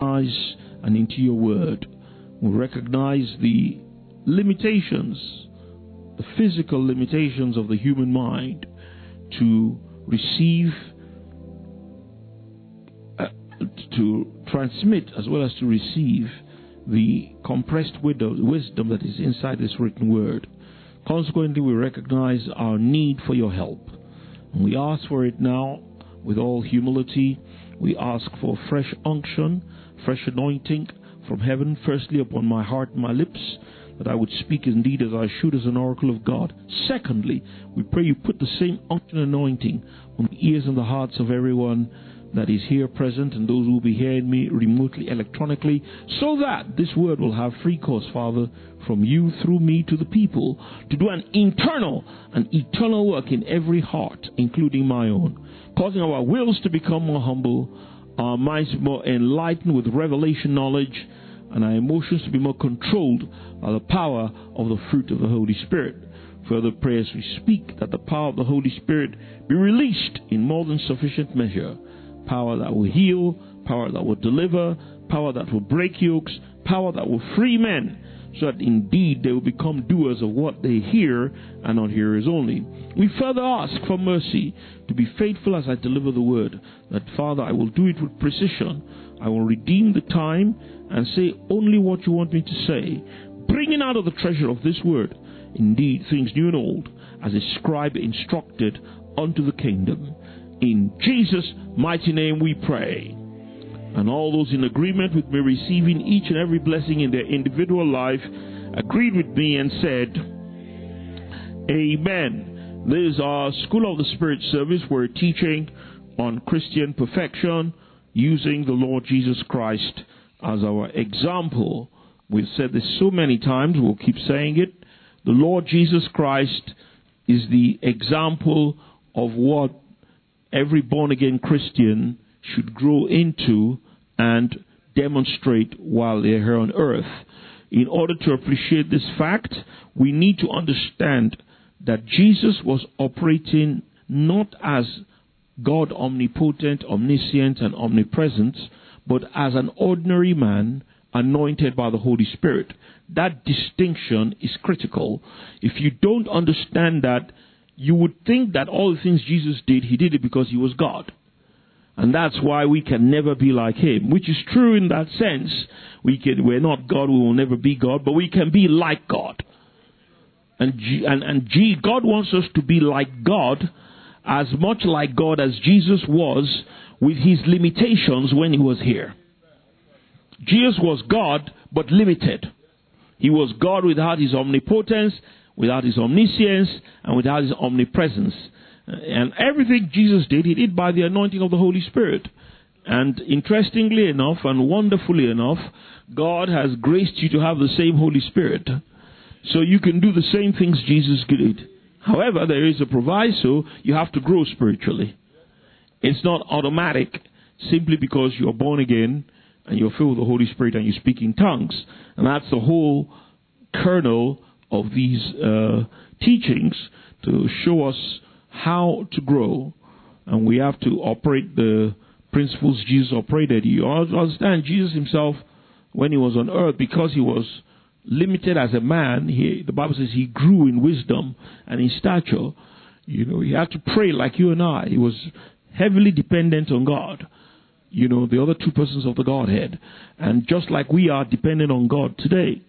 eyes and into your word. We recognize the limitations, the physical limitations of the human mind to receive, to transmit as well as to receive the compressed wisdom that is inside this written word. Consequently, we recognize our need for your help. And we ask for it now with all humility. We ask for fresh unction, fresh anointing from heaven, firstly upon my heart and my lips, that I would speak indeed as I should as an oracle of God. Secondly, we pray you put the same unction and anointing on the ears and the hearts of everyone that is here present and those who will be hearing me remotely, electronically, so that this word will have free course, Father, from you through me to the people, to do an internal and eternal work in every heart, including my own, causing our wills to become more humble, our minds to be more enlightened with revelation knowledge, and our emotions to be more controlled by the power of the fruit of the Holy Spirit. Further prayers we speak that the power of the Holy Spirit be released in more than sufficient measure. Power that will heal, power that will deliver, power that will break yokes, power that will free men, so that indeed they will become doers of what they hear and not hearers only. We further ask for mercy to be faithful as I deliver the word, that Father, I will do it with precision. I will redeem the time and say only what you want me to say, bringing out of the treasure of this word, indeed, things new and old, as a scribe instructed unto the kingdom. In Jesus' mighty name we pray. And all those in agreement with me receiving each and every blessing in their individual life agreed with me and said, Amen. This is our School of the Spirit service. We're teaching on Christian perfection using the Lord Jesus Christ as our example. We've said this so many times, we'll keep saying it. The Lord Jesus Christ is the example of what every born-again Christian should grow into and demonstrate while they're here on earth. In order to appreciate this fact, we need to understand that Jesus was operating not as God omnipotent, omniscient, and omnipresent, but as an ordinary man anointed by the Holy Spirit. That distinction is critical. If you don't understand that, you would think that all the things Jesus did, he did it because he was God. And that's why we can never be like him, which is true in that sense. We're not God, we will never be God, but we can be like God. And God wants us to be like God, as much like God as Jesus was, with his limitations when he was here. Jesus was God, but limited. He was God without his omnipotence, without his omniscience, and without his omnipresence. And everything Jesus did, he did by the anointing of the Holy Spirit. And interestingly enough and wonderfully enough, God has graced you to have the same Holy Spirit. So you can do the same things Jesus did. However, there is a proviso, you have to grow spiritually. It's not automatic simply because you're born again and you're filled with the Holy Spirit and you speak in tongues. And that's the whole kernel of these teachings, to show us how to grow. And we have to operate the principles Jesus operated. You understand, Jesus himself, when he was on earth, because he was limited as a man, the Bible says he grew in wisdom and in stature. He had to pray like you and I. He was heavily dependent on God. The other two persons of the Godhead. And just like we are dependent on God today.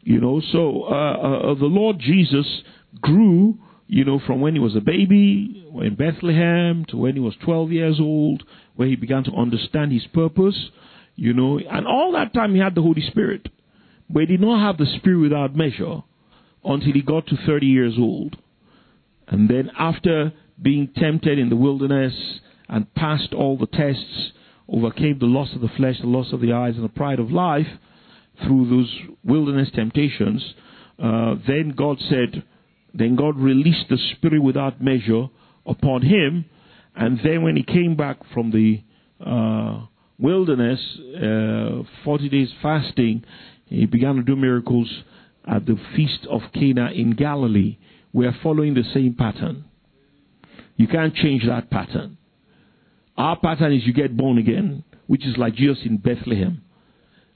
So the Lord Jesus grew, from when he was a baby in Bethlehem to when he was 12 years old, where he began to understand his purpose, and all that time he had the Holy Spirit. But he did not have the Spirit without measure until he got to 30 years old. And then after being tempted in the wilderness and passed all the tests, overcame the lust of the flesh, the lust of the eyes, and the pride of life through those wilderness temptations, then God released the Spirit without measure upon him. And then when he came back from the wilderness, 40 days fasting, he began to do miracles at the feast of Cana in Galilee. We are following the same pattern. You can't change that pattern. Our pattern is you get born again, which is like Jesus in Bethlehem.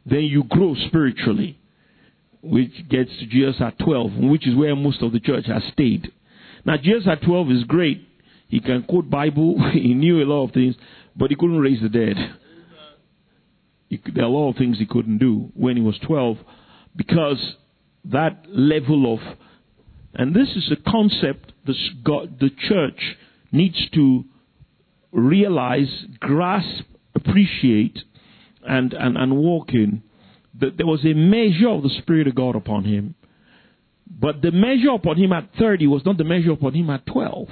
then you grow spiritually, which gets to Jesus at 12, which is where most of the church has stayed. Now, Jesus at 12 is great. He can quote Bible. He knew a lot of things, but he couldn't raise the dead. There are a lot of things he couldn't do when he was 12, because that level of, and this is a concept the church needs to realize, grasp, appreciate, and walk in. That there was a measure of the Spirit of God upon him, but the measure upon him at 30 was not the measure upon him at 12.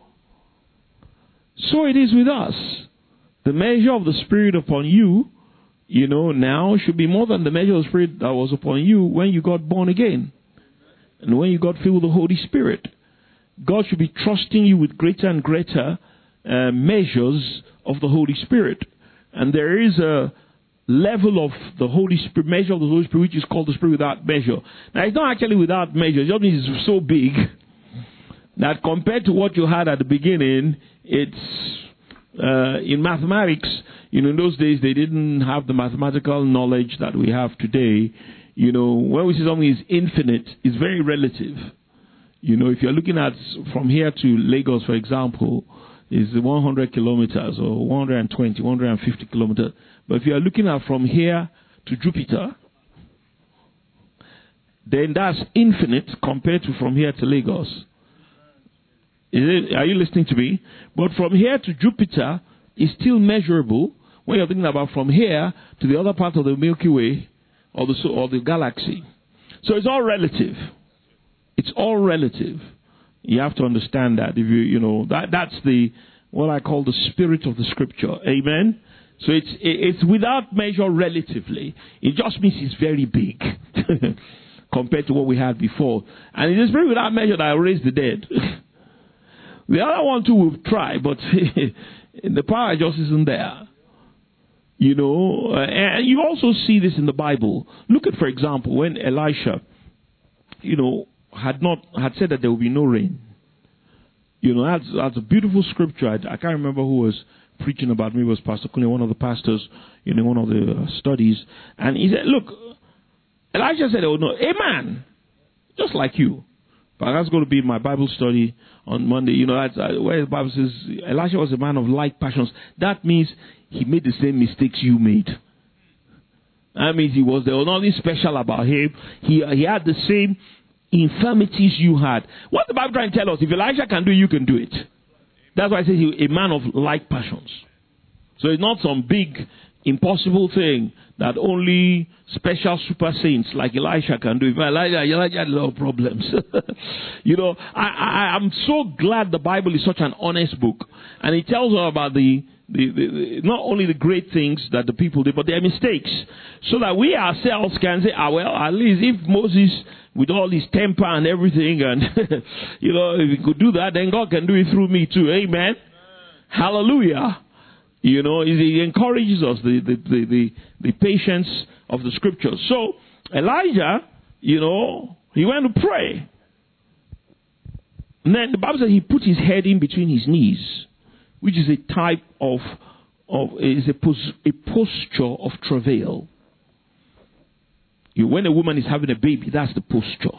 So it is with us. The measure of the Spirit upon you, now should be more than the measure of the Spirit that was upon you when you got born again and when you got filled with the Holy Spirit. God should be trusting you with greater and greater measures of the Holy Spirit. And there is a level of the Holy Spirit, measure of the Holy Spirit, which is called the Spirit without measure. Now, it's not actually without measure. It just means it's so big that compared to what you had at the beginning, it's in mathematics. In those days, they didn't have the mathematical knowledge that we have today. When we say something is infinite, it's very relative. If you're looking at from here to Lagos, for example, is 100 kilometers or 120, 150 kilometers. But if you're looking at from here to Jupiter, then that's infinite compared to from here to Lagos. Are you listening to me? But from here to Jupiter is still measurable when you're thinking about from here to the other part of the Milky Way or the galaxy. So it's all relative. It's all relative. You have to understand that. If that's the what I call the spirit of the Scripture. Amen. So it's without measure relatively. It just means it's very big compared to what we had before. And it is very without measure that I raised the dead. The other one too will try, but the power just isn't there. And you also see this in the Bible. Look at, for example, when Elisha, had said that there will be no rain. That's a beautiful scripture. I can't remember who was preaching about me. It was Pastor Kunle, one of the pastors in one of the studies. And he said, look, Elisha said, oh no, a man, just like you. But that's going to be my Bible study on Monday. That's where the Bible says Elisha was a man of like passions. That means he made the same mistakes you made. That means there was nothing special about him. He had the same infirmities you had. What the Bible trying to tell us? If Elijah can do it, you can do it. That's why I say he's a man of like passions. So it's not some big, impossible thing that only special super saints like Elisha can do. If Elijah had a lot of problems. I'm so glad the Bible is such an honest book. And it tells us about the not only the great things that the people did, but their mistakes. So that we ourselves can say, at least if Moses, with all his temper and everything, and, if he could do that, then God can do it through me too. Amen? Hallelujah. He encourages us, the patience of the Scriptures. So, Elijah, he went to pray. And then the Bible says he put his head in between his knees, which is a type of a posture of travail. When a woman is having a baby, that's the posture.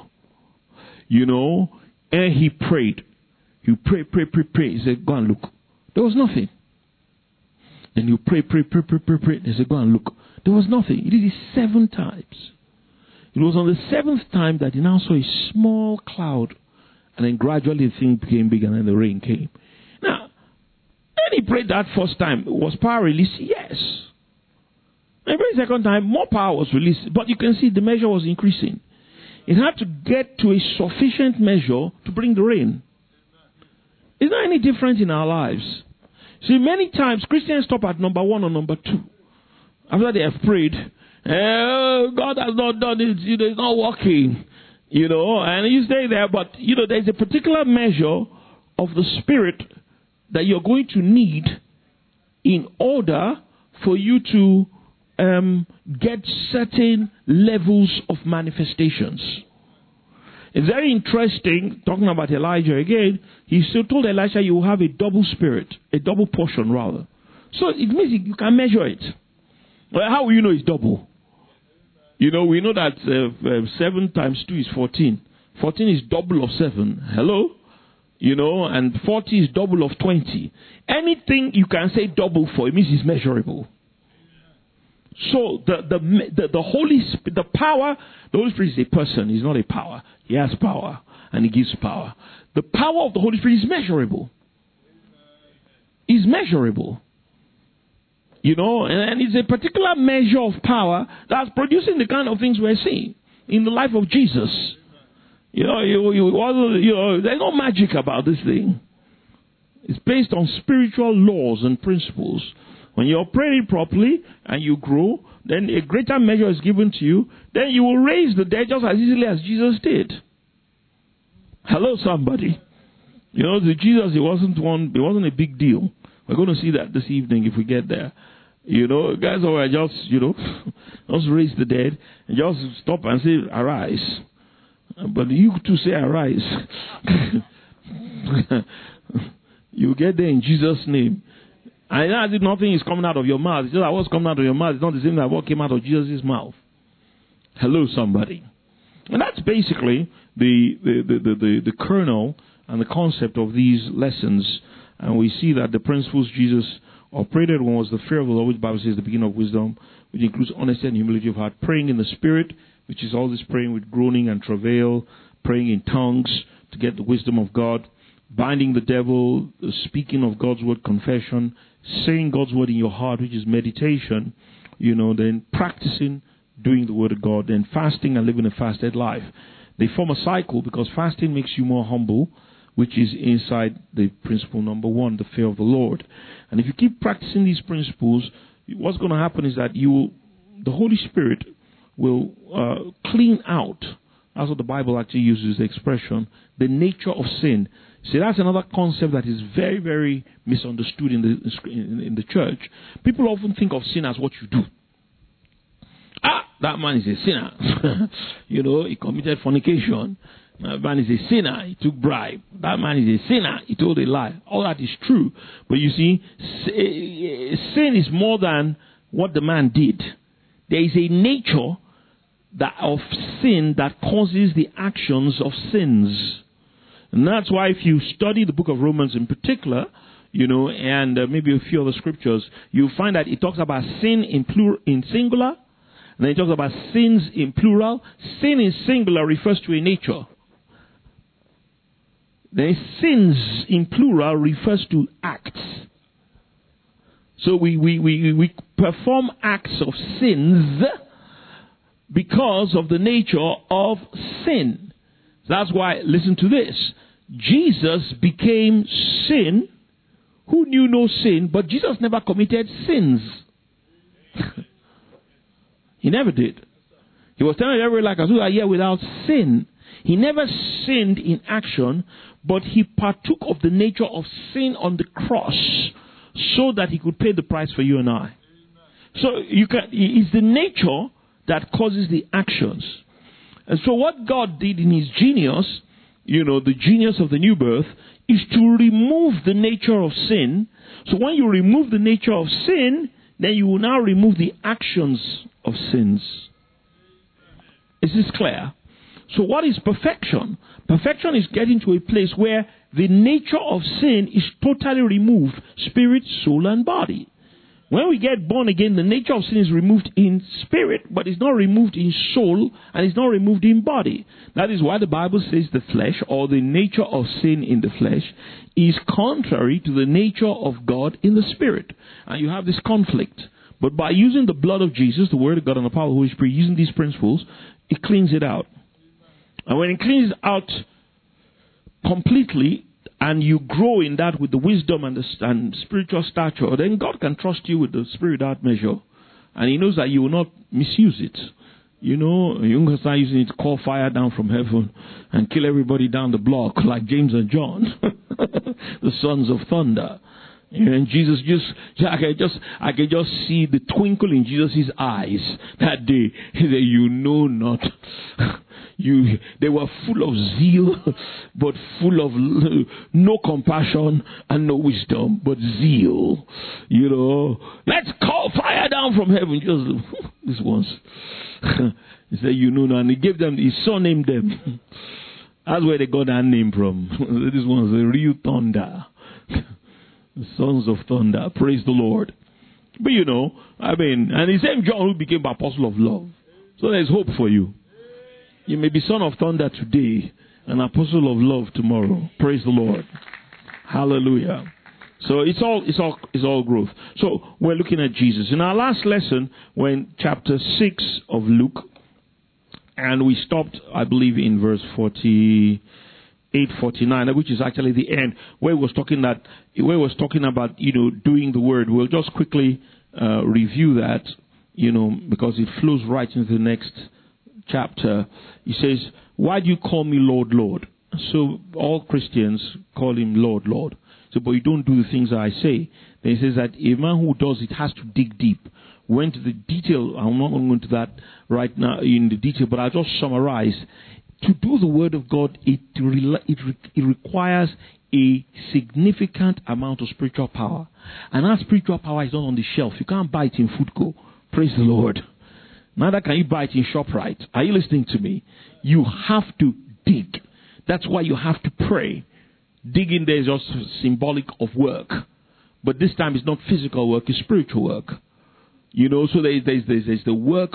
And he prayed. You pray. He said, go and look. There was nothing. Then you pray. They said, go and look. There was nothing. He did it 7 times. It was on the 7th time that he now saw a small cloud. And then gradually the thing became big and then the rain came. Now, when he prayed that first time, was power released? Yes. And the second time, more power was released. But you can see the measure was increasing. It had to get to a sufficient measure to bring the rain. It's not any different in our lives. See, many times Christians stop at number 1 or number 2. After they have prayed, God has not done it, it's not working. And you stay there, but there's a particular measure of the Spirit that you're going to need in order for you to get certain levels of manifestations. It's very interesting, talking about Elijah again, he still told Elisha you will have a double spirit, a double portion rather. So it means you can measure it. Well, how will you know it's double? We know that 7 times 2 is 14. 14 is double of 7. Hello? And 40 is double of 20. Anything you can say double for, it means it's measurable. So the Holy Spirit, the Holy Spirit is a person, he's not a power. He has power, and he gives power. The power of the Holy Spirit is measurable. It's measurable. And it's a particular measure of power that's producing the kind of things we're seeing in the life of Jesus. There's no magic about this thing. It's based on spiritual laws and principles. When you operate it properly and you grow, then a greater measure is given to you. Then you will raise the dead just as easily as Jesus did. Hello, somebody. The Jesus, it wasn't a big deal. We're going to see that this evening if we get there. Guys were just raise the dead and just stop and say, arise. But you too say, arise. You get there in Jesus' name. And as if nothing is coming out of your mouth. It's just like what's coming out of your mouth is not the same as what came out of Jesus' mouth. Hello, somebody. And that's basically the kernel and the concept of these lessons. And we see that the principles Jesus operated on was the fear of the Lord, which the Bible says is the beginning of wisdom, which includes honesty and humility of heart, praying in the Spirit, which is all this praying with groaning and travail, praying in tongues to get the wisdom of God, binding the devil, speaking of God's word, confession, saying God's word in your heart, which is meditation, then practicing doing the word of God, then fasting and living a fasted life. They form a cycle because fasting makes you more humble, which is inside the principle number 1, the fear of the Lord. And if you keep practicing these principles, what's going to happen is that the Holy Spirit will clean out, that's what the Bible actually uses the expression, the nature of sin. See, that's another concept that is very, very misunderstood in the church. People often think of sin as what you do. That man is a sinner. He committed fornication. That man is a sinner. He took bribe. That man is a sinner. He told a lie. All that is true. But you see, sin is more than what the man did. There is a nature of sin that causes the actions of sins. And that's why if you study the book of Romans in particular, and maybe a few other scriptures, you'll find that it talks about sin in singular, and then it talks about sins in plural. Sin in singular refers to a nature. Then sins in plural refers to acts. So we perform acts of sins because of the nature of sin. That's why, listen to this. Jesus became sin who knew no sin, but Jesus never committed sins. He never did. He was telling everybody like Azula here without sin. He never sinned in action, but he partook of the nature of sin on the cross so that he could pay the price for you and I. So it's the nature that causes the actions. And so what God did in his genius, the genius of the new birth, is to remove the nature of sin. So when you remove the nature of sin, then you will now remove the actions of sins. Is this clear? So what is perfection? Perfection is getting to a place where the nature of sin is totally removed, spirit, soul, and body. When we get born again, the nature of sin is removed in spirit, but it's not removed in soul, and it's not removed in body. That is why the Bible says the flesh, or the nature of sin in the flesh, is contrary to the nature of God in the spirit. And you have this conflict. But by using the blood of Jesus, the Word of God and the power of the Holy Spirit, using these principles, it cleans it out. And when it cleans out completely, and you grow in that with the wisdom and spiritual stature, then God can trust you with the spirit without measure. And he knows that you will not misuse it. You can start using it to call fire down from heaven and kill everybody down the block like James and John, the sons of thunder. And Jesus I can just see the twinkle in Jesus' eyes that day. He said, you know not. They were full of zeal, but full of no compassion and no wisdom, but zeal. Let's call fire down from heaven. Just these ones. He said, you know, and he gave them, he surnamed them. That's where they got that name from. This one's the real thunder. The sons of thunder. Praise the Lord. But you know, I mean, and the same John who became apostle of love. So there's hope for you. You may be son of thunder today, an apostle of love tomorrow. Praise the Lord. Hallelujah. So it's all growth. So we're looking at Jesus. In our last lesson, we're in chapter 6 of Luke, and we stopped, I believe, in verse 48, 49, which is actually the end, where it was talking about, you know, doing the word. We'll just quickly review that, you know, because it flows right into the next chapter. He says, why do you call me Lord, Lord? So all Christians call him Lord, Lord. So, but you don't do the things that I say. Then he says that a man who does it has to dig deep. Went to the detail. I'm not going to go into that right now in the detail, but I'll just summarize. To do the word of God, it requires a significant amount of spiritual power. And that spiritual power is not on the shelf. You can't buy it in Foodco. Praise the Lord. Neither can you buy it in ShopRite. Are you listening to me? You have to dig. That's why you have to pray. Digging there is just symbolic of work. But this time it's not physical work, it's spiritual work. You know, so there's the work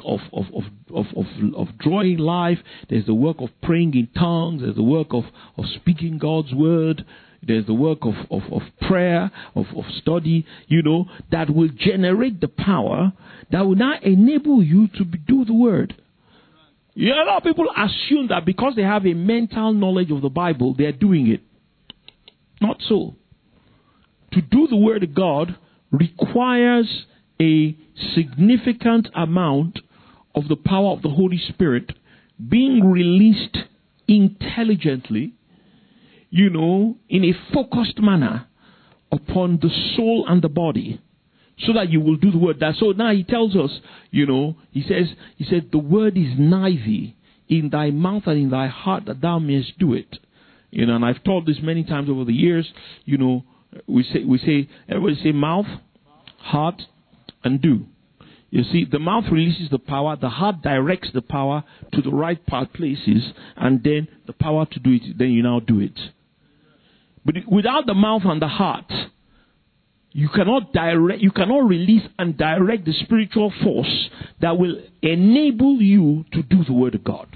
of drawing life. There's the work of praying in tongues. There's the work of speaking God's word. There's the work of prayer, of study, you know, that will generate the power that will now enable you to do the word. You know, a lot of people assume that because they have a mental knowledge of the Bible, they're doing it. Not so. To do the word of God requires a significant amount of the power of the Holy Spirit being released intelligently, you know, in a focused manner upon the soul and the body, so that you will do the word. So now he tells us, you know, he said, the word is nigh thee, in thy mouth and in thy heart, that thou mayest do it. You know, and I've taught this many times over the years. You know, everybody say mouth, heart, and do. You see, the mouth releases the power, the heart directs the power to the right places, and then the power to do it, then you now do it. But without the mouth and the heart, you cannot release and direct the spiritual force that will enable you to do the word of God.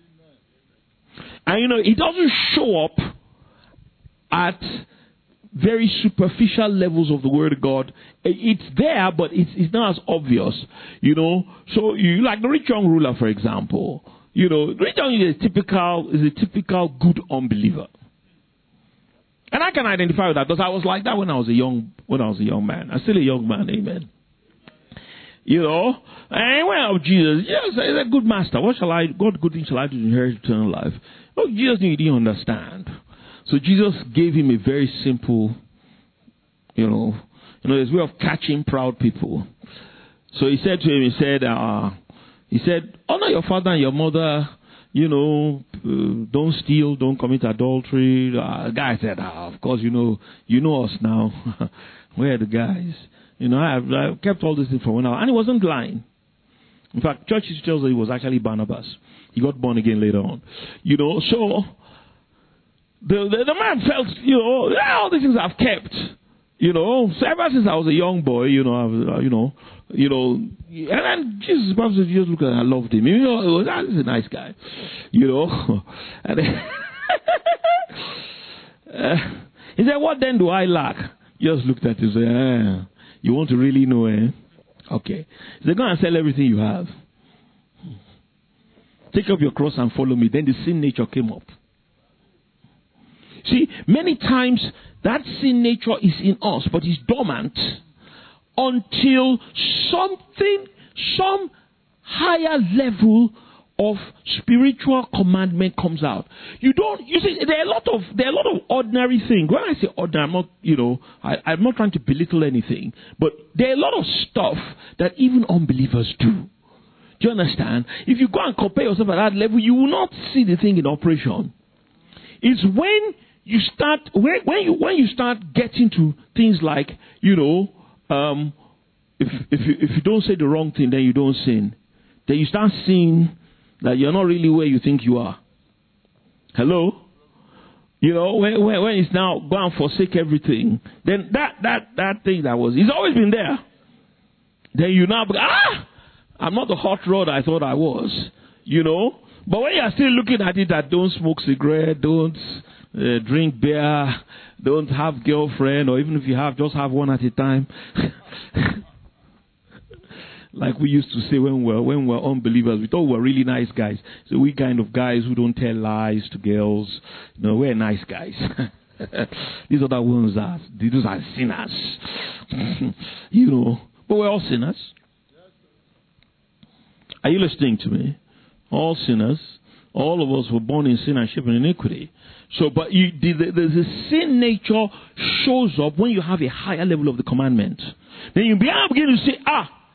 And you know, it doesn't show up at very superficial levels of the word of God. It's there, but it's not as obvious, you know. So you like the rich young ruler, for example. You know, the rich young is a typical good unbeliever. And I can identify with that because I was like that when I was a young man. I'm still a young man, amen. You know, and when I was Jesus, yes, he's a good master. What good thing shall I do to inherit eternal life? Oh, Jesus knew he didn't understand. So Jesus gave him a very simple, you know, there's a way of catching proud people. So he said to him, he said, honor your father and your mother, you know, don't steal, don't commit adultery. The guy said, of course, you know us now. Where are the guys? You know, I kept all this thing for 1 hour. And he wasn't lying. In fact, church history tells us he was actually Barnabas. He got born again later on. You know, so the man felt, you know, all these things I've kept. You know, so ever since I was a young boy, you know, and then Jesus, probably just looked at him, I loved him. You know, this is a nice guy. You know, and then, he said, what then do I lack? Just looked at him and said, you want to really know, Okay. He said, go and sell everything you have. Take up your cross and follow me. Then the sin nature came up. See, many times that sin nature is in us, but it's dormant until some higher level of spiritual commandment comes out. You see, there are a lot of ordinary things. When I say ordinary, I'm not, you know, I'm not trying to belittle anything, but there are a lot of stuff that even unbelievers do. Do you understand? If you go and compare yourself at that level, you will not see the thing in operation. It's when you start, when you start getting to things like, you know, if you don't say the wrong thing, then you don't sin. Then you start seeing that you're not really where you think you are. Hello? You know, when it's now go and forsake everything, then that thing that was, it's always been there. Then you now, I'm not the hot rod I thought I was. You know? But when you're still looking at it that don't smoke cigarette, don't drink beer, don't have girlfriend, or even if you have, just have one at a time. Like we used to say when we're unbelievers, we thought we were really nice guys. So we kind of guys who don't tell lies to girls. No, we're nice guys. These other ones these are sinners. You know, but we're all sinners. Are you listening to me? All sinners. All of us were born in sin and shaped in iniquity. So, but the sin nature shows up when you have a higher level of the commandment. Then you begin to say,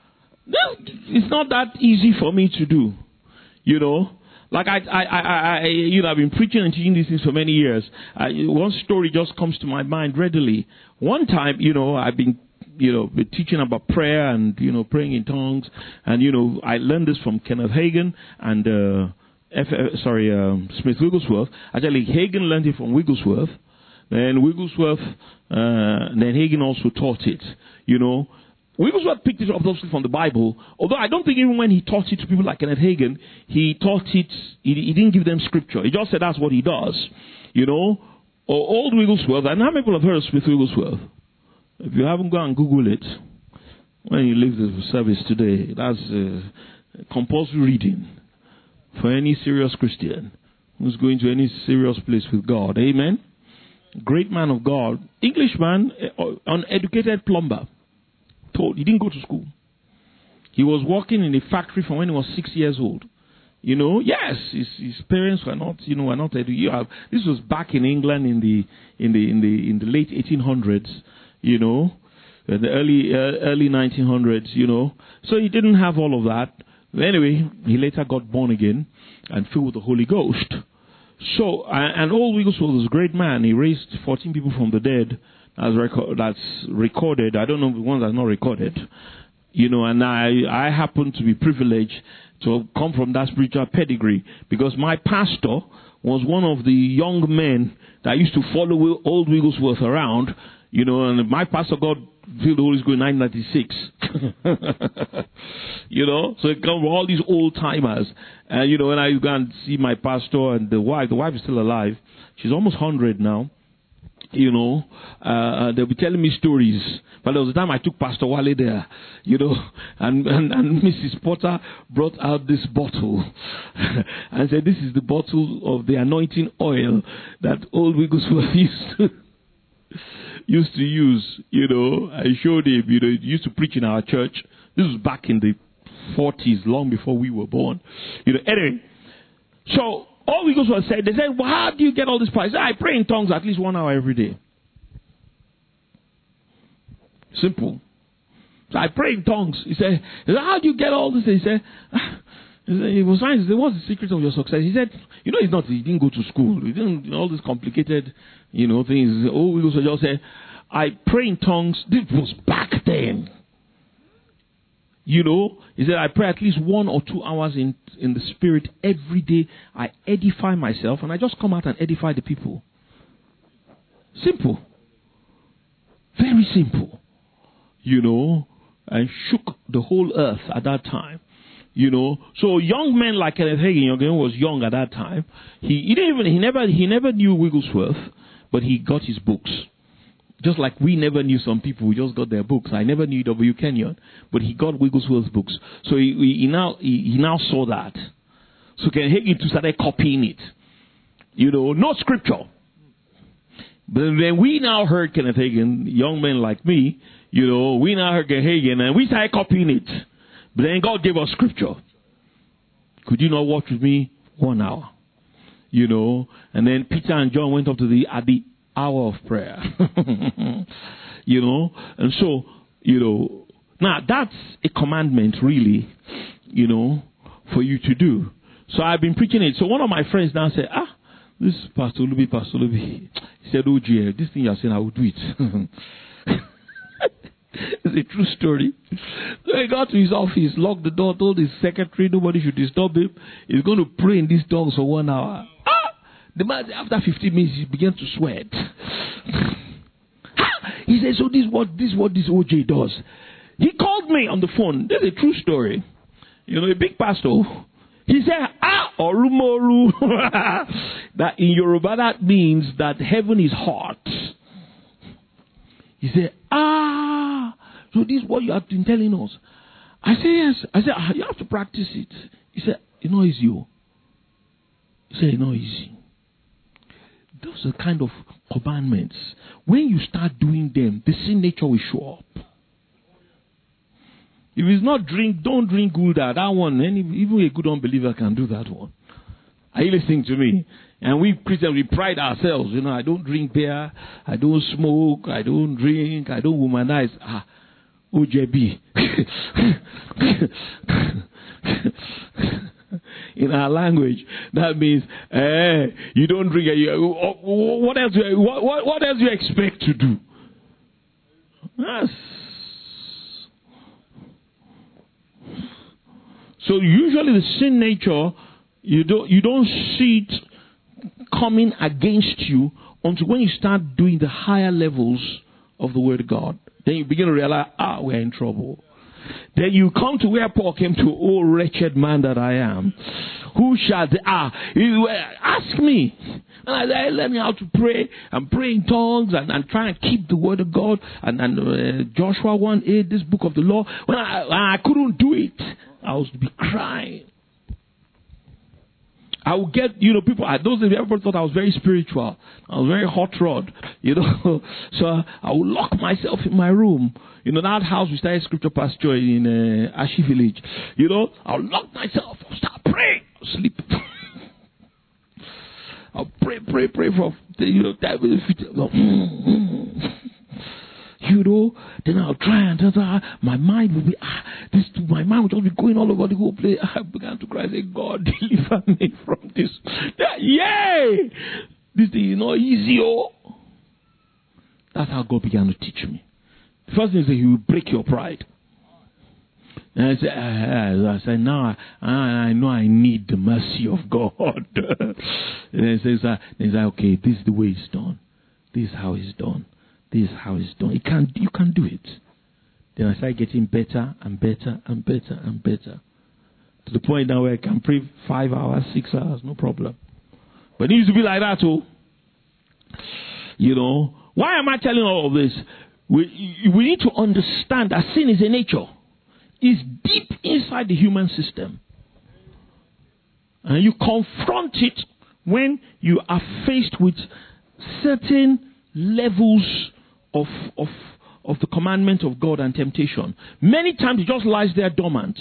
it's not that easy for me to do. You know, like I've been preaching and teaching these things for many years. One story just comes to my mind readily. One time, I've been teaching about prayer and, praying in tongues. And, I learned this from Kenneth Hagin and, Smith Wigglesworth. Actually, Hagin learned it from Wigglesworth. Then Wigglesworth, then Hagin also taught it, Wigglesworth picked it up obviously from the Bible, although I don't think even when he taught it to people like Kenneth Hagin, he taught it, he didn't give them scripture. He just said that's what he does. Or old Wigglesworth, and how many people have heard of Smith Wigglesworth? If you haven't, go and Google it. When you leave the service today, that's compulsory reading for any serious Christian who's going to any serious place with God. Amen? Great man of God. Englishman, uneducated plumber. He didn't go to school. He was working in a factory from when he was 6 years old. Yes, his parents were not, were not educated. This was back in England in the late 1800s, the early 1900s, So he didn't have all of that. Anyway, he later got born again and filled with the Holy Ghost. So, and old Wigglesworth was a great man. He raised 14 people from the dead. That's recorded. I don't know the ones that's not recorded. And I happen to be privileged to come from that spiritual pedigree because my pastor was one of the young men that used to follow old Wigglesworth around, and my pastor got filled the Holy Spirit in 1996. So it come from all these old timers. And, when I go and see my pastor and the wife is still alive. She's almost 100 now. They'll be telling me stories. But there was a time I took Pastor Wale there, and Mrs. Potter brought out this bottle and said, this is the bottle of the anointing oil that old Wigglesworth used to use, I showed him, he used to preach in our church. This was back in the 40s, long before we were born. Anyway, so all Wigglesworth said, they said, well, how do you get all this power? I pray in tongues at least 1 hour every day. Simple. So I pray in tongues. He said, how do you get all this? He said, he was trying to say, what's the secret of your success? He said, he didn't go to school. He didn't, all these complicated, things. All Wigglesworth just said, I pray in tongues. This was back then. He said, I pray at least 1 or 2 hours in the spirit every day. I edify myself and I just come out and edify the people. Simple. Very simple. And shook the whole earth at that time. So young men like Kenneth Hagin, was young at that time. He never knew Wigglesworth, but he got his books. Just like we never knew some people who just got their books. I never knew W. Kenyon, but he got Wigglesworth's books. So he now saw that. So Kenneth Hagin too started copying it. Not scripture. But then we now heard Kenneth Hagin, young men like me, we now heard Kenneth Hagin and we started copying it. But then God gave us scripture. Could you not watch with me 1 hour? And then Peter and John went up to at the hour of prayer. And so, now that's a commandment really, for you to do. So I've been preaching it. So one of my friends now said, this Pastor Luby. He said, oh dear, this thing you're saying, I will do it. That's a true story. So he got to his office, locked the door, told his secretary nobody should disturb him. He's going to pray in these tongues for 1 hour. The man, after 15 minutes, he began to sweat. He said, so this is what this OJ does. He called me on the phone. This is a true story. You know, a big pastor. He said, Orumoru. That in Yoruba, that means that heaven is hot. He said, so this is what you have been telling us. I said, yes. I said, you have to practice it. He said, it's not easy. He said, it's not easy. Those are the kind of commandments. When you start doing them, the sin nature will show up. If it's not don't drink Gulda. That one, even a good unbeliever can do that one. Are you listening to me? And we Christians, we pride ourselves. You know, I don't drink beer, I don't smoke, I don't drink, I don't womanize. OJB. In our language, that means you don't drink. What else? What else do you expect to do? Yes. So usually the sin nature, you don't see it coming against you until when you start doing the higher levels of the Word of God. Then you begin to realize, we're in trouble. Then you come to where Paul came to, oh wretched man that I am. Who shall ask me? And I said, let me how to pray and pray in tongues and try and keep the Word of God. And Joshua 1:8, this book of the law. When I couldn't do it, I was to be crying. I would get, people, at those days, everybody thought I was very spiritual. I was very hot rod, So I would lock myself in my room. That house we started Scripture Pasture in Ashi Village. I would lock myself. I'll start praying. I'll sleep. I'll pray for, then I'll try and my mind will be, my mind will just be going all over the whole place. I began to cry, say, God, deliver me from this. Yay! This thing is not easy, That's how God began to teach me. The first thing is that He will break your pride. And I said, now I know I need the mercy of God. And he says, okay, this is the way it's done. This is how it's done. This is how it's done. You can do it. Then I started getting better and better and better and better. To the point now where I can pray 5 hours, 6 hours, no problem. But it needs to be like that too. Why am I telling all of this? We need to understand that sin is a nature. It's deep inside the human system. And you confront it when you are faced with certain levels of the commandment of God and temptation. Many times it just lies there dormant.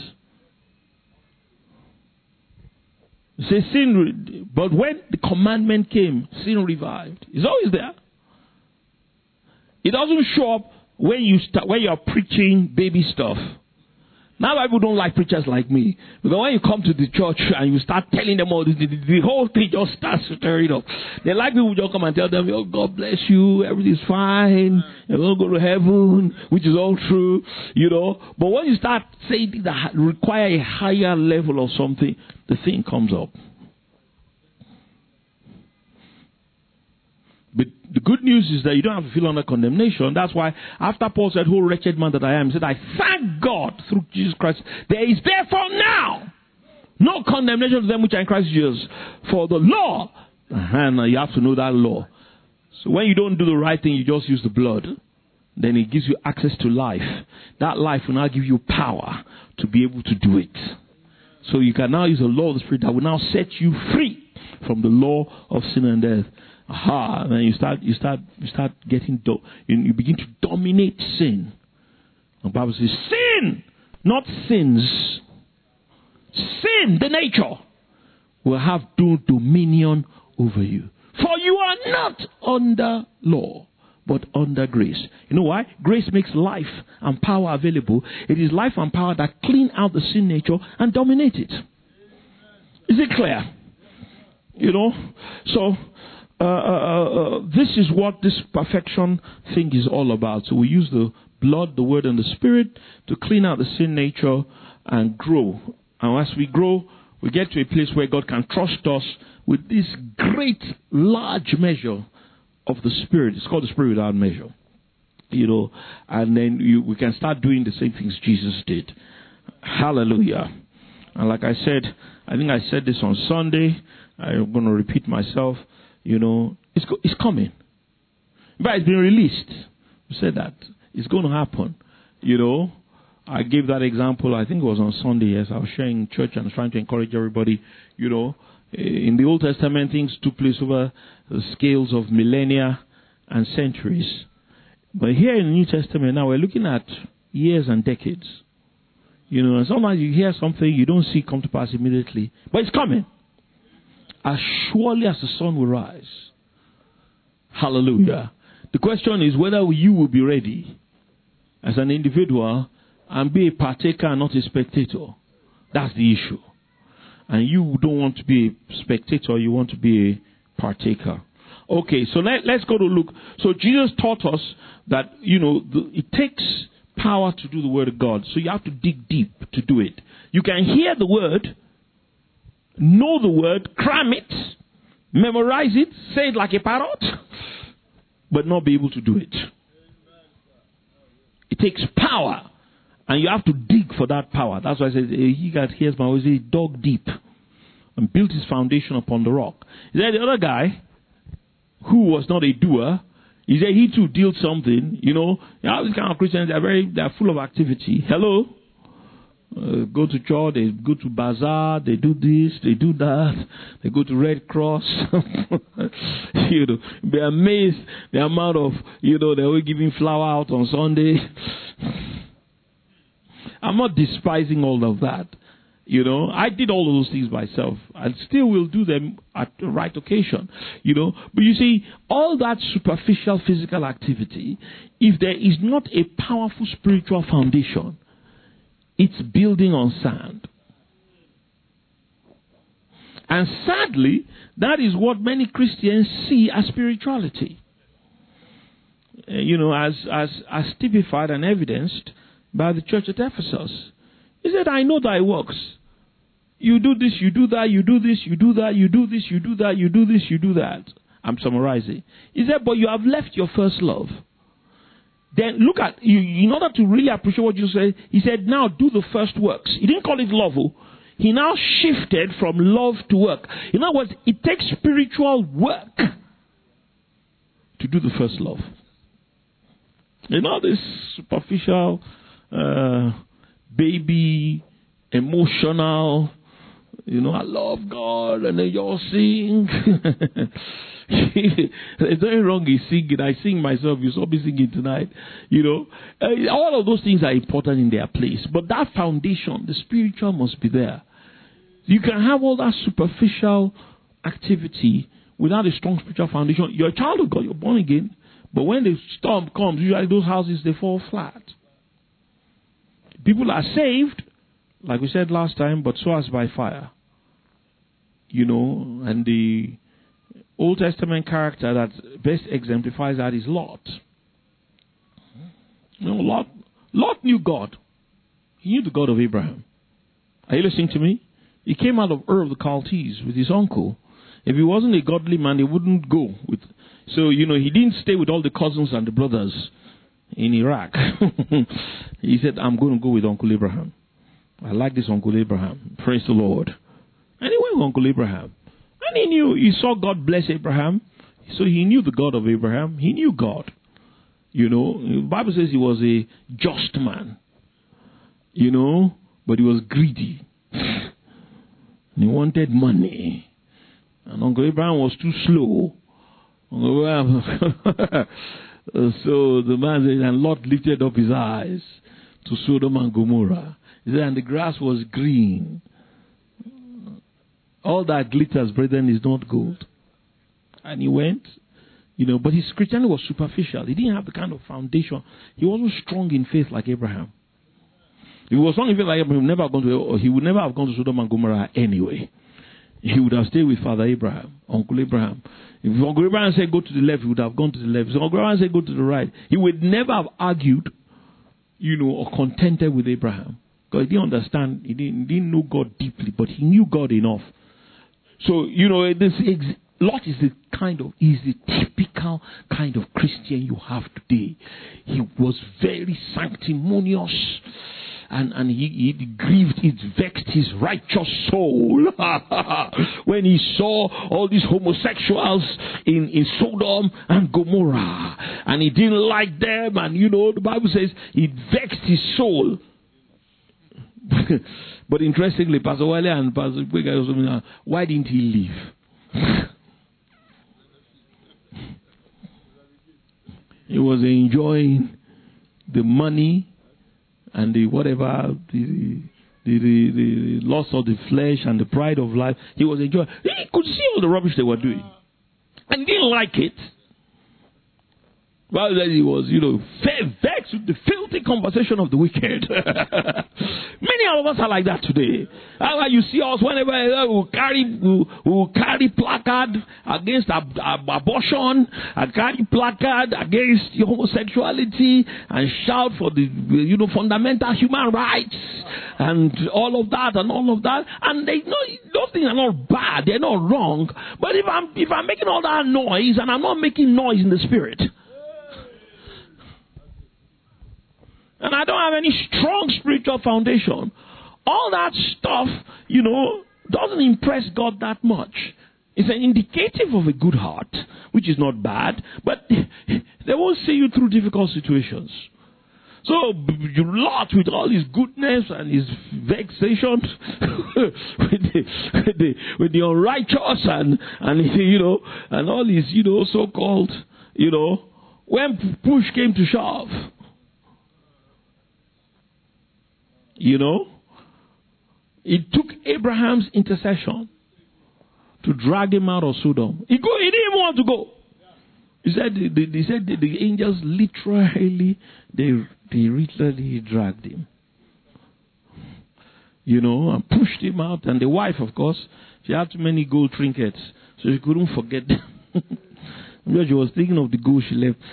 You say sin, but when the commandment came, sin revived. It's always there. It doesn't show up when you're preaching baby stuff. Now people don't like preachers like me. Because when you come to the church and you start telling them all this, the whole thing just starts stirring up. They like people who just come and tell them, oh, God bless you, everything's fine, you're going to go to heaven, which is all true, But when you start saying things that require a higher level of something, the thing comes up. But the good news is that you don't have to feel under condemnation. That's why after Paul said, "Oh wretched man that I am," he said, "I thank God through Jesus Christ. There is therefore now no condemnation to them which are in Christ Jesus. For the law," and you have to know that law. So when you don't do the right thing, you just use the blood. Then it gives you access to life. That life will now give you power to be able to do it. So you can now use the law of the Spirit that will now set you free from the law of sin and death. And then you start getting, you begin to dominate sin. The Bible says, sin, not sins. Sin, the nature, will have dominion over you. For you are not under law, but under grace. You know why? Grace makes life and power available. It is life and power that clean out the sin nature and dominate it. Is it clear? So this is what this perfection thing is all about. So we use the blood, the word, and the spirit to clean out the sin nature and grow. And as we grow, we get to a place where God can trust us with this great, large measure of the Spirit. It's called the Spirit without measure. And then we can start doing the same things Jesus did. Hallelujah. And like I said, I think I said this on Sunday. I'm going to repeat myself. It's coming. But it's been released. We said that. It's going to happen. I gave that example, I think it was on Sunday, as I was sharing in church and trying to encourage everybody. In the Old Testament, things took place over the scales of millennia and centuries. But here in the New Testament, now we're looking at years and decades. And sometimes you hear something you don't see come to pass immediately. But it's coming. As surely as the sun will rise. Hallelujah. The question is whether you will be ready as an individual and be a partaker and not a spectator. That's the issue. And you don't want to be a spectator, you want to be a partaker. Okay, so let's go to look. So Jesus taught us that, it takes power to do the word of God. So you have to dig deep to do it. You can hear the word, know the word, cram it, memorize it, say it like a parrot, but not be able to do it. It takes power. And you have to dig for that power. That's why I said, he that hears my voice, he dug deep and built his foundation upon the rock. He said the other guy, who was not a doer, he said he too did something. These kind of Christians, they're full of activity. Hello? Go to church, they go to bazaar, they do this, they do that, they go to Red Cross. Be amazed the amount of, they're always giving flower out on Sunday. I'm not despising all of that. I did all of those things myself. I still will do them at the right occasion. But you see, all that superficial physical activity, if there is not a powerful spiritual foundation, it's building on sand. And sadly, that is what many Christians see as spirituality. As typified and evidenced by the church at Ephesus. He said, I know thy works. You do this, you do that, you do this, you do that, you do this, you do that, you do this, you do that. I'm summarizing. He said, but you have left your first love. Then look at, in order to really appreciate what you said, he said, now do the first works. He didn't call it love. He now shifted from love to work. In other words, it takes spiritual work to do the first love. This superficial, baby, emotional, I love God, and then you all sing. There's nothing wrong in singing. I sing myself. You saw me singing tonight. All of those things are important in their place. But that foundation, the spiritual, must be there. You can have all that superficial activity without a strong spiritual foundation. You're a child of God. You're born again. But when the storm comes, usually those houses, they fall flat. People are saved, like we said last time, but so as by fire. And the Old Testament character that best exemplifies that is Lot. Lot knew God. He knew the God of Abraham. Are you listening to me? He came out of Ur of the Chaldees with his uncle. If he wasn't a godly man, he wouldn't go with. So, he didn't stay with all the cousins and the brothers in Iraq. He said, I'm going to go with Uncle Abraham. I like this Uncle Abraham. Praise the Lord. And he went with Uncle Abraham. And he saw God bless Abraham. So he knew the God of Abraham. He knew God. The Bible says he was a just man. But he was greedy. And he wanted money. And Uncle Abraham was too slow. So the man said, and Lot lifted up his eyes to Sodom and Gomorrah. He said, and the grass was green. All that glitters, brethren, is not gold. And he went, but his Christianity was superficial. He didn't have the kind of foundation. He wasn't strong in faith like Abraham. If he was strong in faith like Abraham, he would never have gone to Sodom and Gomorrah anyway. He would have stayed with Father Abraham, Uncle Abraham. If Uncle Abraham said go to the left, he would have gone to the left. If Uncle Abraham said go to the right, he would never have argued or contented with Abraham. Because he didn't understand, he didn't know God deeply, but he knew God enough. So, Lot is the typical kind of Christian you have today. He was very sanctimonious, and he grieved, it vexed his righteous soul when he saw all these homosexuals in Sodom and Gomorrah, and he didn't like them, and the Bible says it vexed his soul. But interestingly, Pastor Wale and Pastor Kwega, why didn't he leave? He was enjoying the money and the whatever, the loss of the flesh and the pride of life. He was enjoying. He could see all the rubbish they were doing, and he didn't like it. Well, then he was, vexed with the filthy conversation of the wicked. Many of us are like that today. You see us whenever we carry placard against abortion, and carry placard against homosexuality, and shout for the fundamental human rights, and all of that, and those things are not bad, they're not wrong. But if I'm making all that noise and I'm not making noise in the spirit, and I don't have any strong spiritual foundation, all that stuff, doesn't impress God that much. It's an indicative of a good heart, which is not bad, but they won't see you through difficult situations. So, Lot, with all his goodness and his vexations with the unrighteous and all his, so-called, when push came to shove, it took Abraham's intercession to drag him out of Sodom. He didn't even want to go. He said the angels literally dragged him, and pushed him out. And the wife, of course, she had too many gold trinkets, so she couldn't forget them. She was thinking of the gold she left.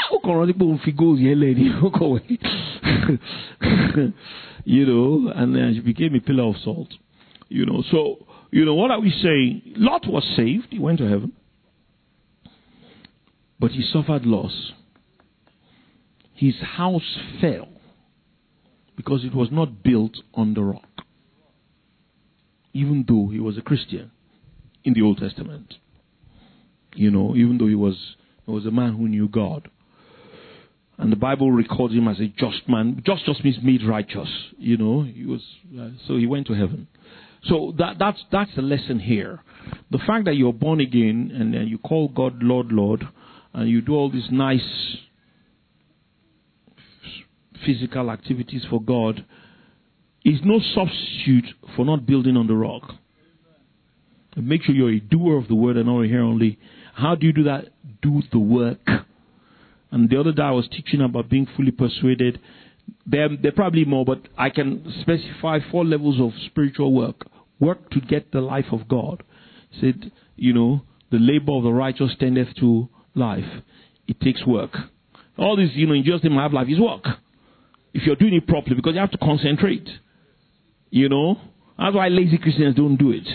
And then she became a pillar of salt. So, what are we saying? Lot was saved. He went to heaven. But he suffered loss. His house fell because it was not built on the rock. Even though he was a Christian in the Old Testament. Even though he was a man who knew God. And the Bible records him as a just man. Just means made righteous. He was, so he went to heaven. So that's the lesson here. The fact that you're born again and you call God Lord, Lord, and you do all these nice physical activities for God is no substitute for not building on the rock. And make sure you're a doer of the word and not a hearer only. How do you do that? Do the work. And the other day I was teaching about being fully persuaded. There are probably more, but I can specify 4 levels of spiritual work. Work to get the life of God. He said, the labor of the righteous tendeth to life. It takes work. All this, in just in my life is work. If you're doing it properly, because you have to concentrate. That's why lazy Christians don't do it.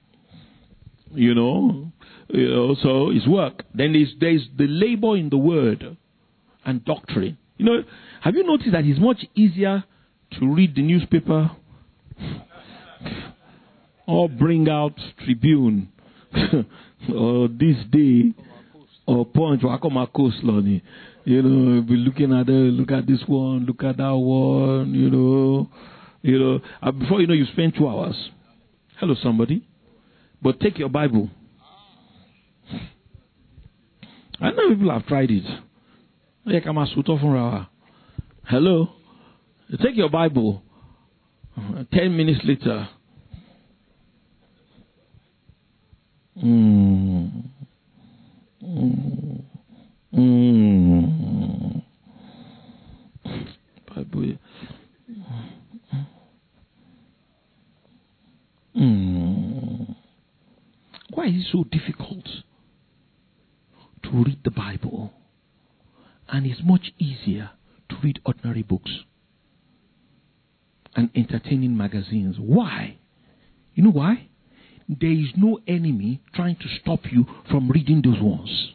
So it's work. Then there's the labor in the word and doctrine. Have you noticed that it's much easier to read the newspaper or bring out Tribune or This Day or Punch or Akoma Coastline? Be looking at look at this one, look at that one, before you spend 2 hours. Hello, somebody. But take your Bible. I know people have tried it. Hello? You take your Bible. 10 minutes later. Bible. Why is it so difficult to read the Bible? And it's much easier to read ordinary books. and entertaining magazines. Why? You know why? There is no enemy trying to stop you from reading those ones.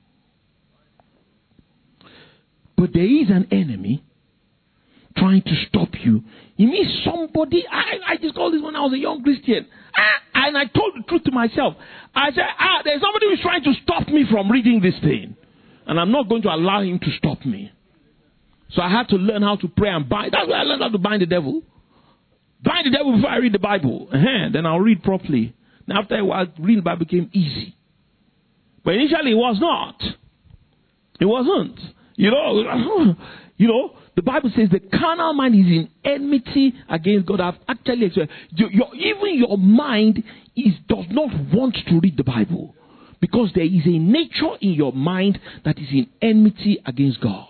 But there is an enemy trying to stop you. It means somebody, I discovered this when I was a young Christian. And I told the truth to myself. I said, there's somebody who's trying to stop me from reading this thing. And I'm not going to allow him to stop me. So I had to learn how to pray and bind. That's why I learned how to bind the devil. Bind the devil before I read the Bible. Then I'll read properly. And after a while, reading the Bible became easy. But initially it was not. It wasn't. You know, the Bible says the carnal mind is in enmity against God. I've actually explained. Even your mind does not want to read the Bible. Because there is a nature in your mind that is in enmity against God.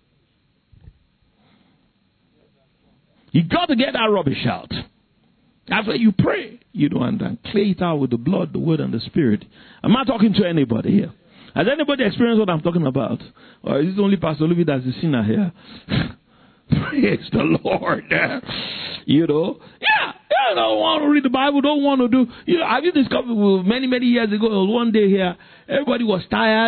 You got to get that rubbish out. That's why you pray, and then clear it out with the blood, the word, and the spirit. I'm not talking to anybody here. Has anybody experienced what I'm talking about? Or is it only Pastor Louis that's the sinner here? Praise the Lord. Yeah, don't want to read the Bible, don't want to do. Have you discovered many, many years ago, there was one day here, everybody was tired,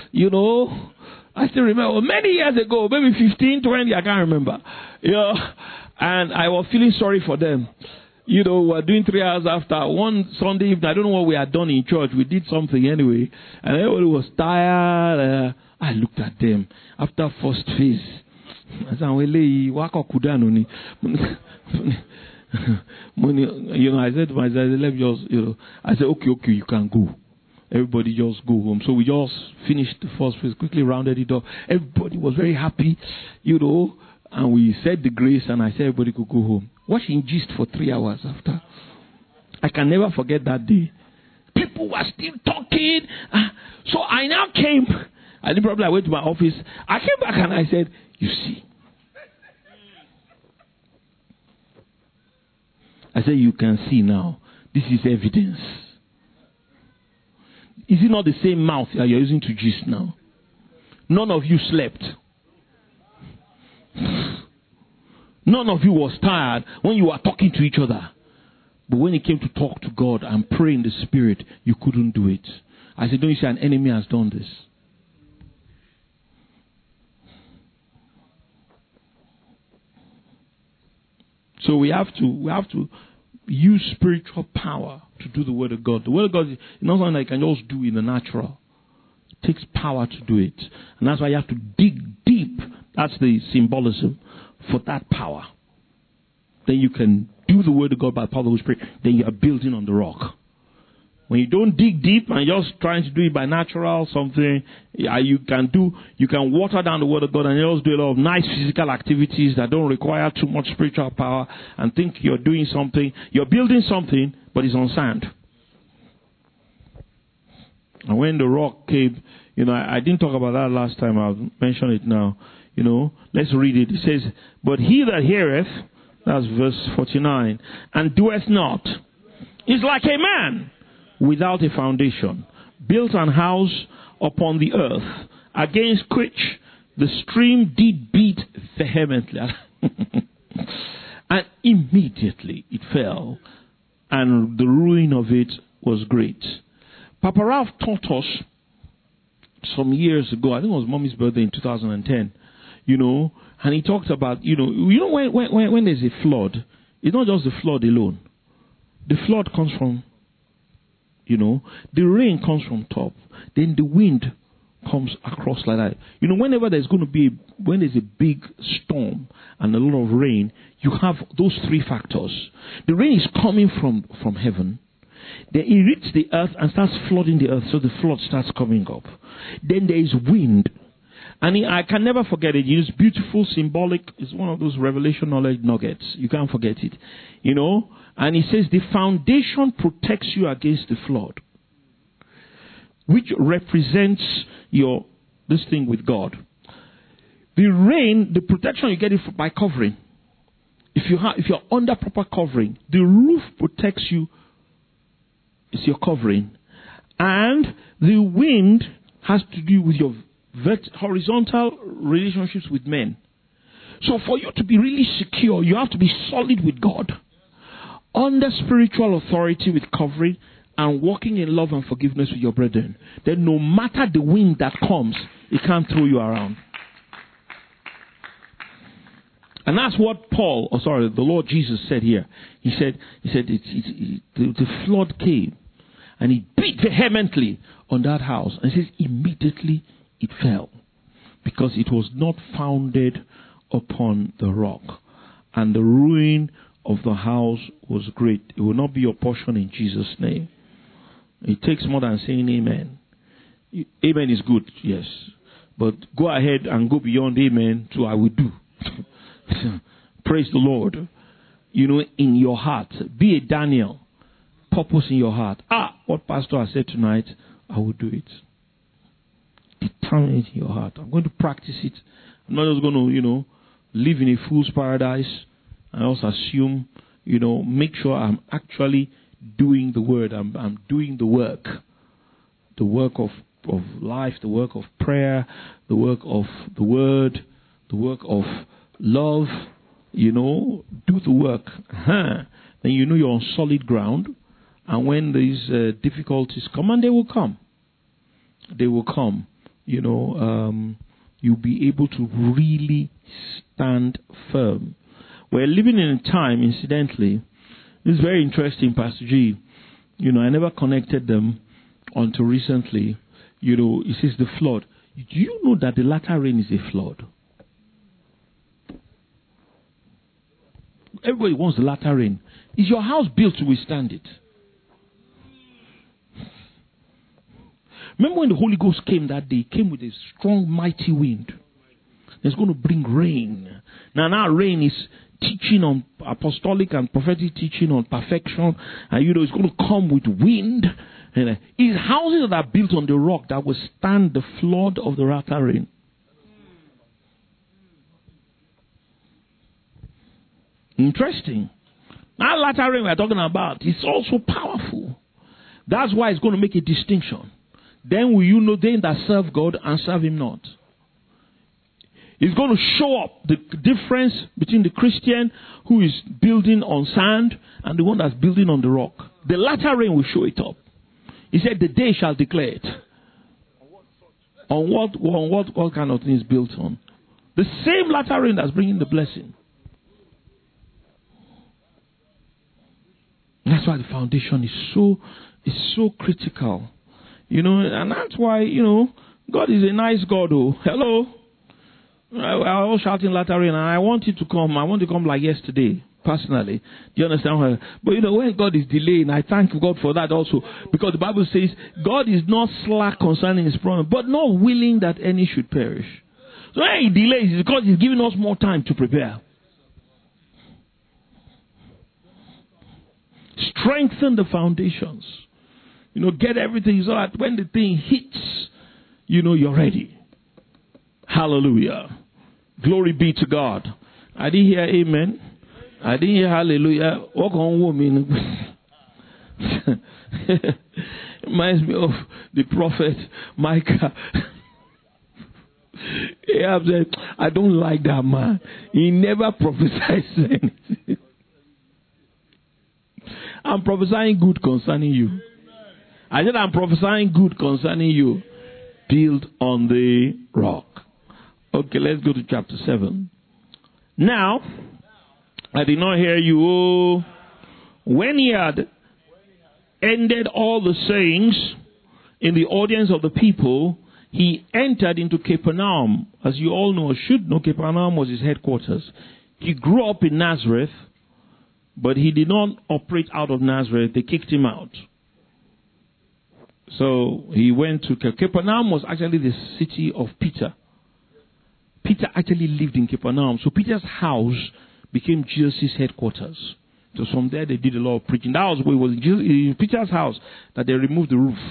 I still remember, many years ago, maybe 15, 20, I can't remember. And I was feeling sorry for them. We were doing 3 hours after one Sunday evening. I don't know what we had done in church. We did something anyway. And everybody was tired. I looked at them after first phase. I said, I said to myself, let me just, I said, okay, you can go. Everybody just go home. So we just finished the first phase, quickly rounded it up. Everybody was very happy, and we said the grace, and I said everybody could go home. Watching gist for 3 hours after. I can never forget that day. People were still talking. So I now came. I went to my office. I came back and I said, you see. I said, you can see now. This is evidence. Is it not the same mouth that you're using to gist now? None of you slept. None of you was tired when you were talking to each other. But when it came to talk to God and pray in the Spirit, you couldn't do it. I said, don't you see an enemy has done this? So we have to use spiritual power to do the Word of God. The Word of God is not something that you can just do in the natural. It takes power to do it. And that's why you have to dig deep. That's the symbolism for that power. Then you can do the Word of God by the power of the Holy Spirit. Then you are building on the rock. When you don't dig deep and you're just trying to do it by natural something, you can water down the Word of God and you just do a lot of nice physical activities that don't require too much spiritual power and think you're doing something. You're building something, but it's on sand. And when the rock came, I didn't talk about that last time. I'll mention it now. Let's read it. It says, but he that heareth, that's verse 49, and doeth not, is like a man without a foundation, built an house upon the earth, against which the stream did beat vehemently. And immediately it fell, and the ruin of it was great. Papa Ralph taught us some years ago, I think it was Mommy's birthday in 2010, and he talked about, when there's a flood, it's not just the flood alone. The flood comes from, the rain comes from top, then the wind comes across like that. Whenever there's going to be, when there's a big storm and a lot of rain, you have those three factors. The rain is coming from heaven. Then it hits the earth and starts flooding the earth, so the flood starts coming up. Then there is wind. And I can never forget it. It's beautiful, symbolic. It's one of those revelation knowledge nuggets. You can't forget it. And he says the foundation protects you against the flood, which represents this thing with God. The rain, the protection you get it by covering. If you're under proper covering, the roof protects you. It's your covering. And the wind has to do with your horizontal relationships with men. So for you to be really secure, you have to be solid with God, under spiritual authority with covering, and walking in love and forgiveness with your brethren. Then no matter the wind that comes, it can't throw you around. And that's what the Lord Jesus said here. He said the flood came and he beat vehemently on that house. And he says immediately it fell, because it was not founded upon the rock. And the ruin of the house was great. It will not be your portion in Jesus' name. It takes more than saying amen. Amen is good, yes. But go ahead and go beyond amen to I will do. Praise the Lord. In your heart. Be a Daniel. Purpose in your heart. What Pastor has said tonight, I will do it. Determine it in your heart. I'm going to practice it. I'm not just going to, live in a fool's paradise and also assume, make sure I'm actually doing the word. I'm doing the work. The work of life, the work of prayer, the work of the word, the work of love. Do the work. Then you're on solid ground. And when these difficulties come, and they will come. They will come. You'll be able to really stand firm. We're living in a time, incidentally, this is very interesting, Pastor G. I never connected them until recently. It says the flood. Do you know that the latter rain is a flood? Everybody wants the latter rain. Is your house built to withstand it? Remember when the Holy Ghost came that day? He came with a strong, mighty wind. It's going to bring rain. Now rain is teaching on apostolic and prophetic teaching on perfection. And it's going to come with wind. And it's houses that are built on the rock that will stand the flood of the latter rain. Interesting. That latter rain we're talking about is also powerful. That's why it's going to make a distinction. Then will you know them that serve God and serve Him not? It's going to show up the difference between the Christian who is building on sand and the one that's building on the rock. The latter rain will show it up. He said, the day shall declare it. On what kind of thing is built on? The same latter rain that's bringing the blessing. That's why the foundation is so critical. And that's why, God is a nice God. Hello. I was shouting latter rain, and I want you to come. I want to come like yesterday, personally. Do you understand? But when God is delaying, I thank God for that also. Because the Bible says, God is not slack concerning His promise, but not willing that any should perish. So when He delays, it's because He's giving us more time to prepare. Strengthen the foundations. Get everything so that when the thing hits, you're ready. Hallelujah. Glory be to God. I didn't hear amen. I didn't hear hallelujah. Walk on woman. Reminds me of the prophet Micah. Ahab said, I don't like that man. He never prophesies anything. I'm prophesying good concerning you. I said I'm prophesying good concerning you. Build on the rock. Okay, let's go to chapter 7. Now, I did not hear you. Oh, when he had ended all the sayings in the audience of the people, he entered into Capernaum. As you all know or should know, Capernaum was his headquarters. He grew up in Nazareth, but he did not operate out of Nazareth. They kicked him out. So he went to Capernaum was actually the city of Peter. Peter actually lived in Capernaum. So Peter's house became Jesus' headquarters. So from there they did a lot of preaching. That was where it was in Peter's house that they removed the roof.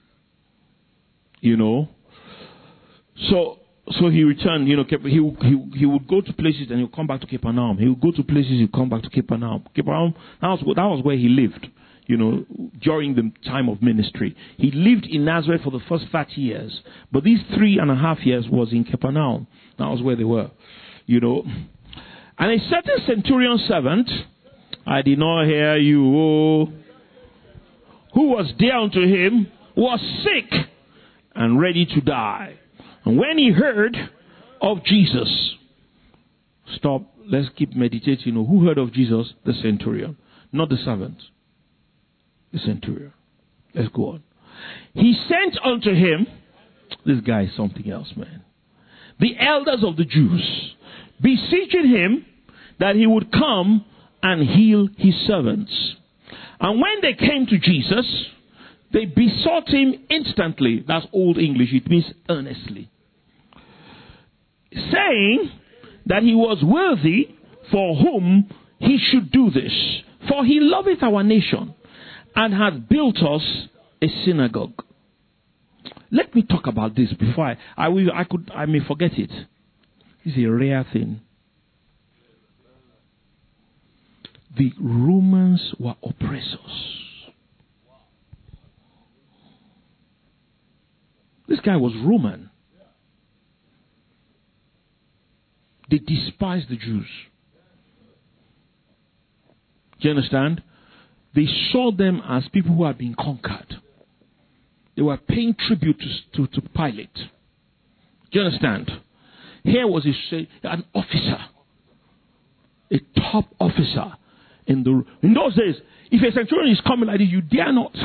So he returned, he would go to places and he'll come back to Capernaum. He would go to places, he'll come back to Capernaum. Capernaum, that was where he lived, during the time of ministry. He lived in Nazareth for the first 30 years. But these 3.5 years was in Capernaum. That was where they were, And a certain centurion servant, I did not hear you, who was dear unto him, was sick and ready to die. And when he heard of Jesus, stop, let's keep meditating. Who heard of Jesus? The centurion, not the servant. The centurion. Let's go on. He sent unto him, this guy is something else, man, the elders of the Jews, beseeching him that he would come and heal his servants. And when they came to Jesus, they besought him instantly. That's Old English. It means earnestly. Saying that he was worthy for whom he should do this. For he loveth our nation and hath built us a synagogue. Let me talk about this before I may forget it. It's a rare thing. The Romans were oppressors. This guy was Roman. They despised the Jews. Do you understand? They saw them as people who had been conquered. They were paying tribute to Pilate. Do you understand? Here was an officer, a top officer. In those days, if a centurion is coming like this, you dare not.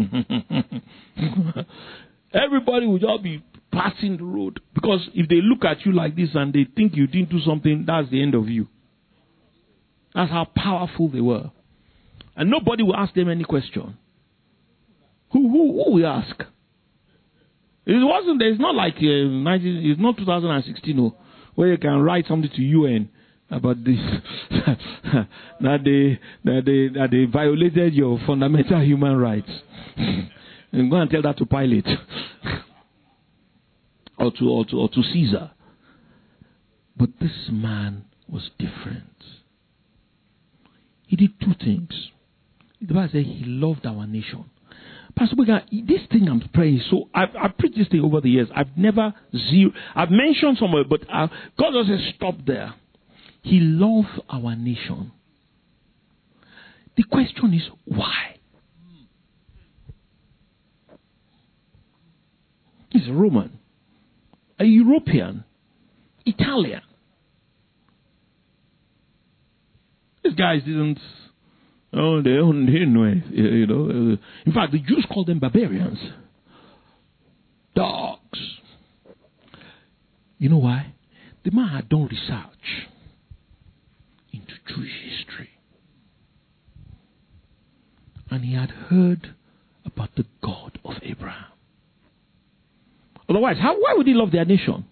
Everybody would just be passing the road. Because if they look at you like this and they think you didn't do something, that's the end of you. That's how powerful they were. And nobody will ask them any question. Who will ask? It's not like it's not 2016 where you can write something to UN about this that they violated your fundamental human rights. And go and tell that to Pilate or to Caesar. But this man was different. He did two things. The Bible says he loved our nation. Pastor Bega, this thing I'm praying, so I've preached this thing over the years. I've mentioned somewhere, but God doesn't stop there. He loved our nation. The question is, why? He's a Roman, a European, Italian. These guys didn't. Oh, they didn't know it, you know. In fact, the Jews called them barbarians. Dogs. You know why? The man had done research into Jewish history. And he had heard about the God of Abraham. Otherwise, why would he love their nation?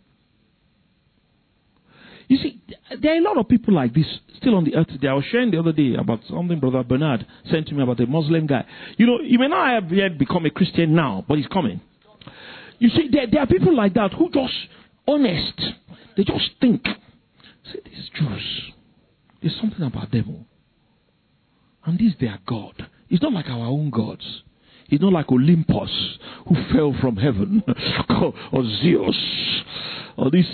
You see, there are a lot of people like this still on the earth today. I was sharing the other day about something Brother Bernard sent to me about a Muslim guy. You know, he may not have yet become a Christian now, but he's coming. You see, there are people like that who just honest. They just think, say, these Jews, there's something about them. And this is their God. It's not like our own gods. It's not like Olympus, who fell from heaven, or Zeus, or this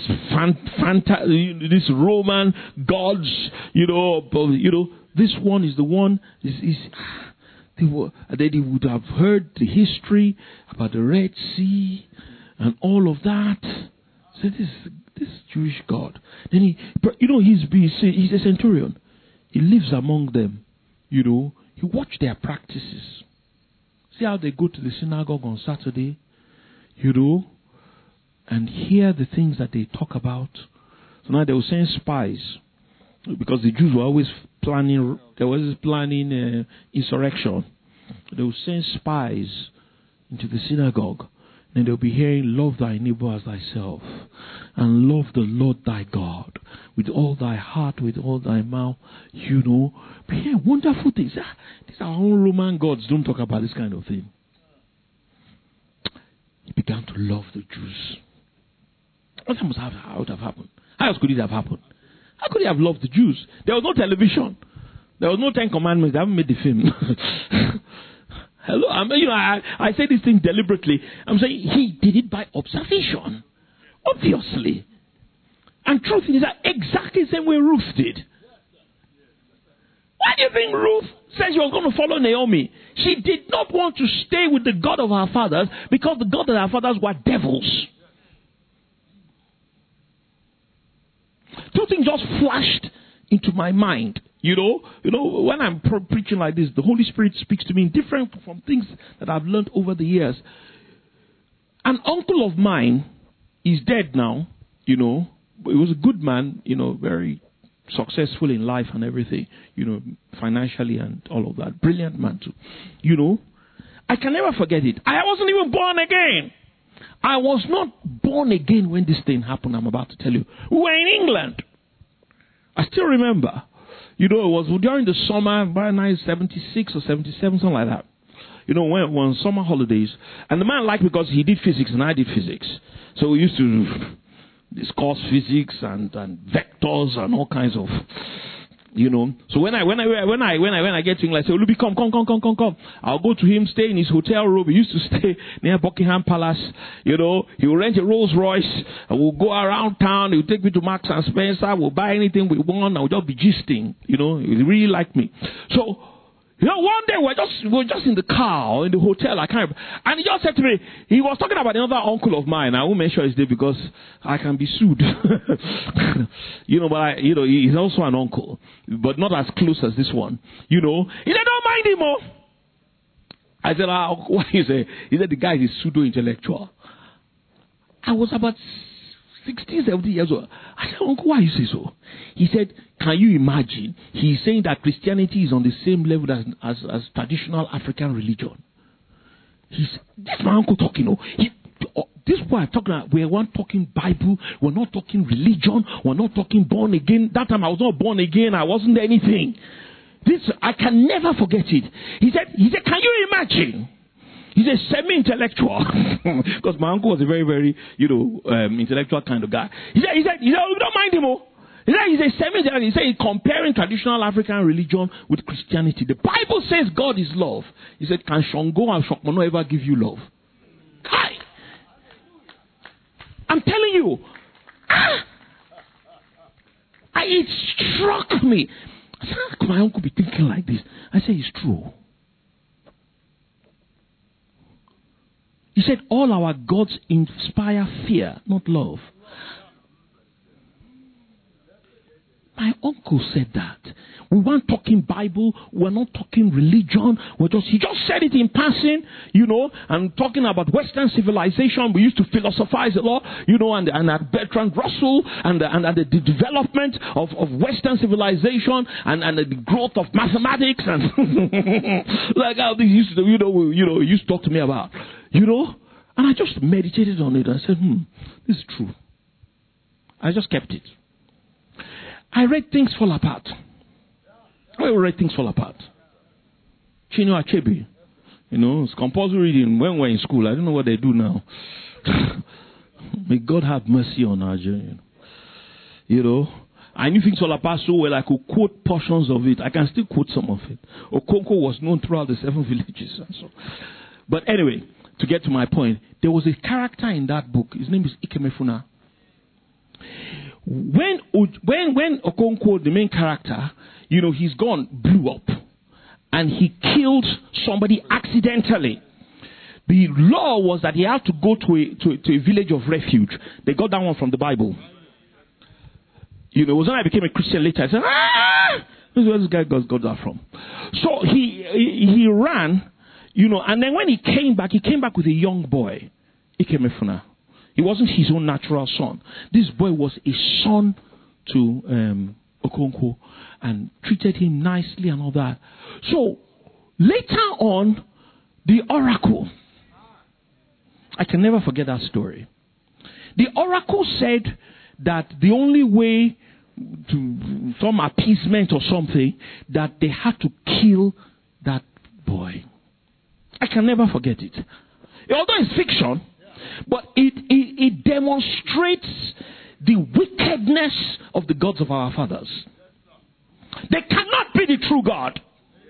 Roman gods. This one is the one. They would have heard the history about the Red Sea and all of that. So this Jewish God. Then he's a centurion. He lives among them. He watched their practices. See how they go to the synagogue on Saturday, and hear the things that they talk about. So now they will send spies, because the Jews were always planning. They were always planning insurrection. They will send spies into the synagogue, and they'll be hearing, "Love thy neighbor as thyself, and love the Lord thy God with all thy heart, with all thy mouth." But hear wonderful things. These are our own Roman gods. Don't talk about this kind of thing. He began to love the Jews. What would have happened? How else could it have happened? How could he have loved the Jews? There was no television. There was no 10 Commandments. They haven't made the film. Hello, I say this thing deliberately. I'm saying he did it by observation, obviously. And truth is that exactly the same way Ruth did. Why do you think Ruth said she was going to follow Naomi? She did not want to stay with the God of her fathers because the God of her fathers were devils. Two things just flashed into my mind. You know, when I'm preaching like this, the Holy Spirit speaks to me in different from things that I've learned over the years. An uncle of mine is dead now, He was a good man, very successful in life and everything, financially and all of that. Brilliant man too. I can never forget it. I wasn't even born again. I was not born again when this thing happened I'm about to tell you. We were in England. I still remember. It was during the summer, by 1976 or 77, something like that. When summer holidays. And the man liked me because he did physics and I did physics. So we used to discuss physics and vectors and all kinds of, So when I get to England, I say, Olubi, come. I'll go to him, stay in his hotel room. He used to stay near Buckingham Palace. He will rent a Rolls Royce. And we'll go around town. He'll take me to Marks and Spencer. We'll buy anything we want. And we'll just be gisting. He really liked me. So, one day we were just in the car or in the hotel. I can't remember. And he just said to me, he was talking about another uncle of mine. I won't mention his name because I can be sued. But he's also an uncle, but not as close as this one. He said, don't mind him, oh. I said, what he said? He said the guy is pseudo intellectual. I was about 16, 17 years old. I said, Uncle, why you say so? He said, can you imagine? He's saying that Christianity is on the same level as traditional African religion. That's my uncle talking. This boy talking about, we weren't talking Bible, we're not talking religion, we're not talking born again. That time I was not born again, I wasn't anything. I can never forget it. He said, can you imagine? He's a semi-intellectual. Because my uncle was a very, very, intellectual kind of guy. He said, don't mind him, oh. He said, he's a semi-intellectual. He said, he's comparing traditional African religion with Christianity. The Bible says God is love. He said, can Shango and Shokmono ever give you love? Hi. I'm telling you. It struck me. I said, how could my uncle be thinking like this? I said, it's true. He said, all our gods inspire fear, not love. My uncle said that. We weren't talking Bible. We're not talking religion. He just said it in passing, and talking about Western civilization. We used to philosophize a lot, and at Bertrand Russell and the development of Western civilization and the growth of mathematics and like how they used to, used to talk to me about, And I just meditated on it and said, this is true. I just kept it. I read Things Fall Apart. I read Things Fall Apart. Chinua Achebe. It's compulsory reading when we're in school. I don't know what they do now. May God have mercy on our journey. I knew Things Fall Apart so well I could quote portions of it. I can still quote some of it. Okonkwo was known throughout the 7 villages. And so. But anyway, to get to my point, there was a character in that book. His name is Ikemefuna. When Okonkwo, the main character, he's gone, blew up, and he killed somebody accidentally. The law was that he had to go to a village of refuge. They got that one from the Bible. It was when I became a Christian later. I said, this is where this guy got that from. So he ran, and then when he came back with a young boy, Ikemefuna. He wasn't his own natural son. This boy was a son to Okonkwo and treated him nicely and all that. So later on, the oracle, I can never forget that story. The oracle said that the only way to some appeasement or something, that they had to kill that boy. I can never forget it. Although it's fiction, but it demonstrates the wickedness of the gods of our fathers. They cannot be the true God.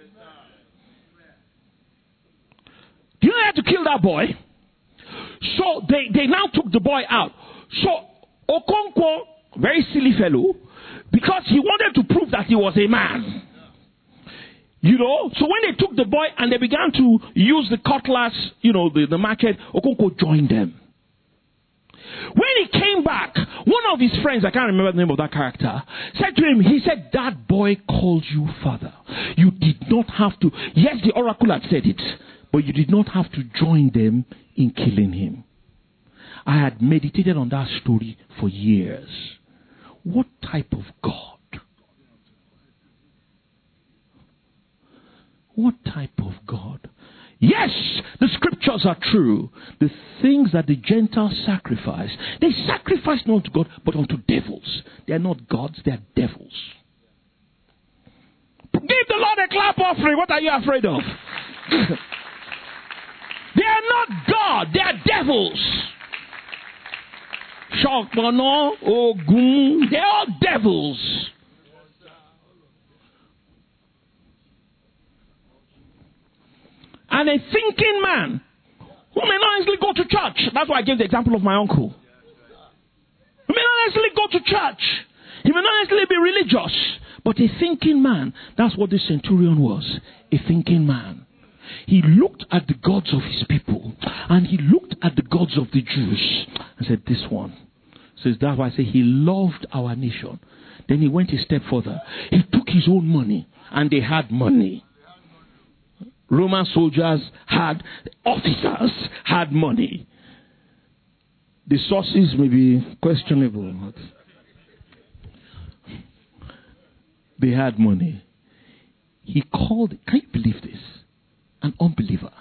Do you know they had to kill that boy? So they now took the boy out. So Okonkwo, very silly fellow, because he wanted to prove that he was a man. You know, so when they took the boy and they began to use the cutlass, you know, the machete, Okonkwo joined them. When he came back, one of his friends, I can't remember the name of that character, said to him, he said, that boy called you father. You did not have to, yes, the oracle had said it, but you did not have to join them in killing him. I had meditated on that story for years. What type of God? What type of God? Yes, the scriptures are true. The things that the Gentiles sacrifice, they sacrifice not to God, but unto devils. They are not gods, they are devils. Give the Lord a clap offering. What are you afraid of? They are not God, they are devils. Shokmano, Ogun, they are all devils. And a thinking man who may not easily go to church. That's why I gave the example of my uncle. He may not easily go to church. He may not easily be religious. But a thinking man, that's what the centurion was. A thinking man. He looked at the gods of his people. And he looked at the gods of the Jews. And said, this one. So that's why I say he loved our nation. Then he went a step further. He took his own money. And they had money. Roman soldiers had, officers had money. The sources may be questionable, but they had money. He called, can you believe this? An unbeliever.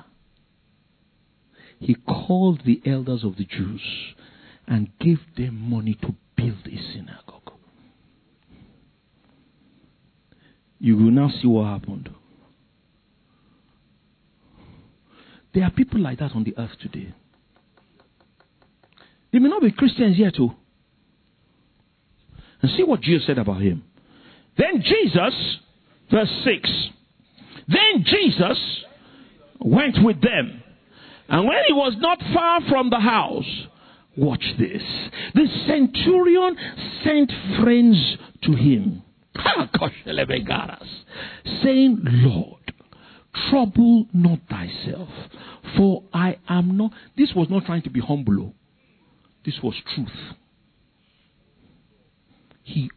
He called the elders of the Jews and gave them money to build a synagogue. You will now see what happened. There are people like that on the earth today. They may not be Christians yet, too. And see what Jesus said about him. Then Jesus, verse 6. Then Jesus went with them. And when he was not far from the house, watch this. The centurion sent friends to him, saying, Lord, trouble not thyself, for I am not. This was not trying to be humble. This was truth. He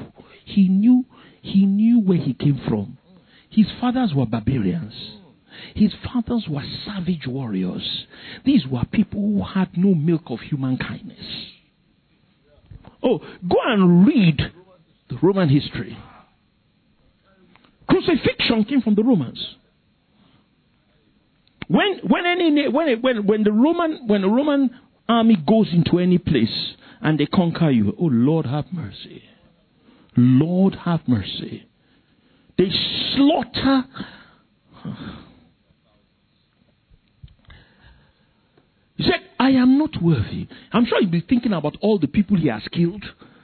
knew where he came from. His fathers were barbarians. His fathers were savage warriors. These were people who had no milk of human kindness. Oh, go and read the Roman history. Crucifixion came from the Romans. When the Roman army goes into any place and they conquer you, oh Lord have mercy. Lord have mercy. They slaughter. He said, I am not worthy. I'm sure you'll be thinking about all the people he has killed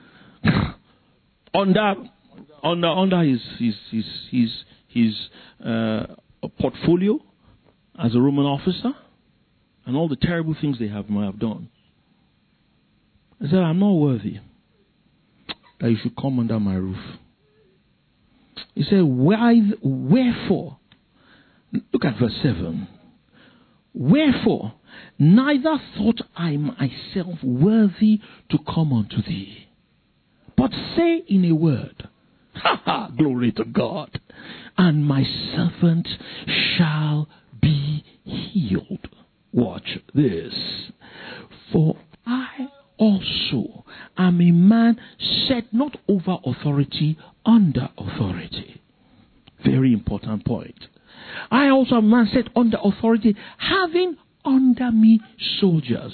under his portfolio as a Roman officer, and all the terrible things they might have done. He said, I'm not worthy that you should come under my roof. He said, wherefore, look at verse 7. Wherefore, neither thought I myself worthy to come unto thee, but say in a word, glory to God, and my servant shall be healed. Watch this. For I also am a man set not over authority, under authority. Very important point. I also am a man set under authority, having under me soldiers.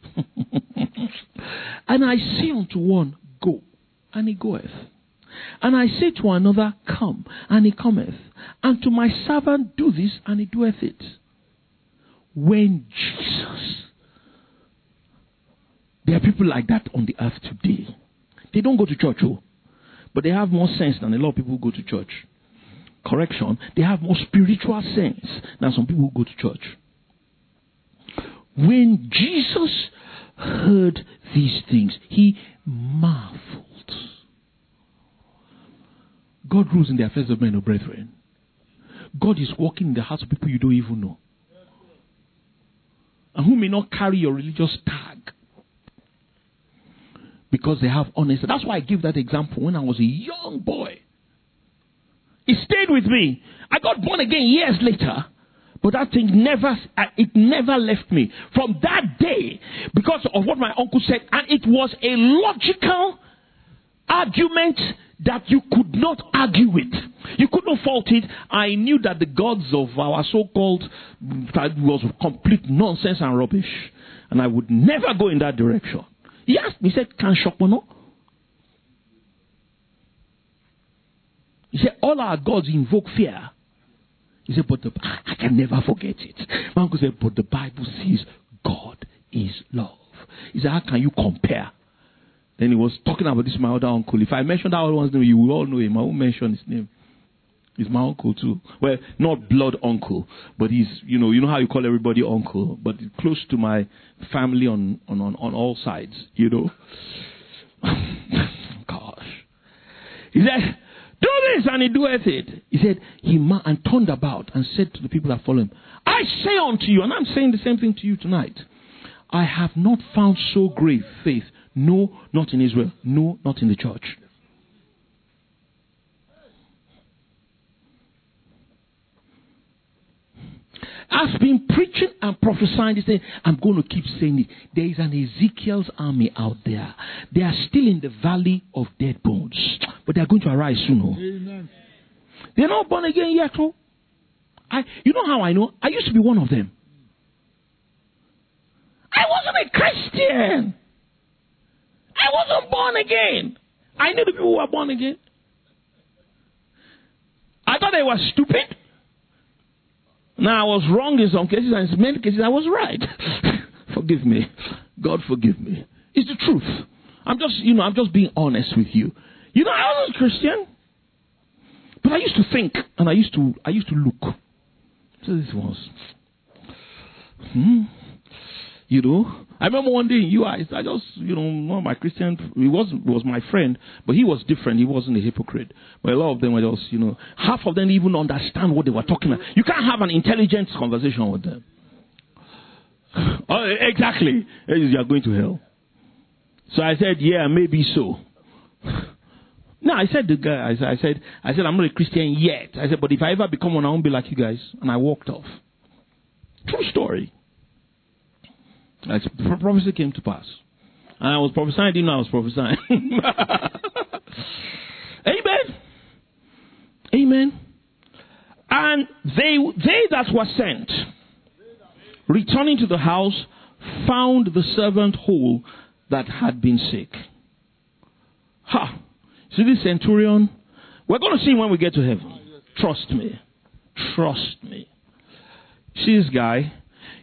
And I say unto one, go, and he goeth. And I say to another, come, and he cometh. And to my servant, do this, and he doeth it. When Jesus, there are people like that on the earth today. They don't go to church, but they have more sense than a lot of people who go to church. Correction, they have more spiritual sense than some people who go to church. When Jesus heard these things, he marveled. God rules in the affairs of men, O brethren. God is working in the hearts of people you don't even know. And who may not carry your religious tag. Because they have honesty. That's why I give that example when I was a young boy. It stayed with me. I got born again years later. But that thing never left me. From that day, because of what my uncle said, and it was a logical argument that you could not argue with. You could not fault it. I knew that the gods of our so-called that was complete nonsense and rubbish. And I would never go in that direction. He asked me, he said, "Can Shopono?" He said, "All our gods invoke fear." He said, "But I can never forget it." My uncle said, "But the Bible says God is love." He said, "How can you compare?" Then he was talking about this, my other uncle. If I mention that other one's name, you will all know him. I won't mention his name. He's my uncle too. Well, not blood uncle, but he's, you know how you call everybody uncle, but close to my family on all sides, you know. Gosh. He said, "Do this," and he doeth it. He said, and turned about and said to the people that follow him, "I say unto you," and I'm saying the same thing to you tonight, "I have not found so great faith. No, not in Israel. No, not in the church." I've been preaching and prophesying this thing. I'm going to keep saying it. There is an Ezekiel's army out there. They are still in the valley of dead bones. But they are going to arise soon. Amen. They're not born again yet. You know how I know? I used to be one of them. I wasn't a Christian. I wasn't born again. I knew the people who were born again. I thought they were stupid. Now, I was wrong in some cases, and in many cases, I was right. Forgive me. God forgive me. It's the truth. I'm just being honest with you. I wasn't a Christian. But I used to think, and I used to look. So this was, I remember one day in UI, I just, one of my Christian, he was my friend, but he was different. He wasn't a hypocrite. But a lot of them were just, half of them didn't even understand what they were talking about. You can't have an intelligent conversation with them. Oh, exactly. You are going to hell. So I said, yeah, maybe so. No, I said to the guy, I said, I'm not a Christian yet. I said, but if I ever become one, I won't be like you guys. And I walked off. True story. Prophecy came to pass. And I was prophesying, I didn't know I was prophesying. Amen. Amen. And they that were sent, returning to the house, found the servant whole that had been sick. See this centurion? We're going to see when we get to heaven. Trust me. Trust me. See this guy?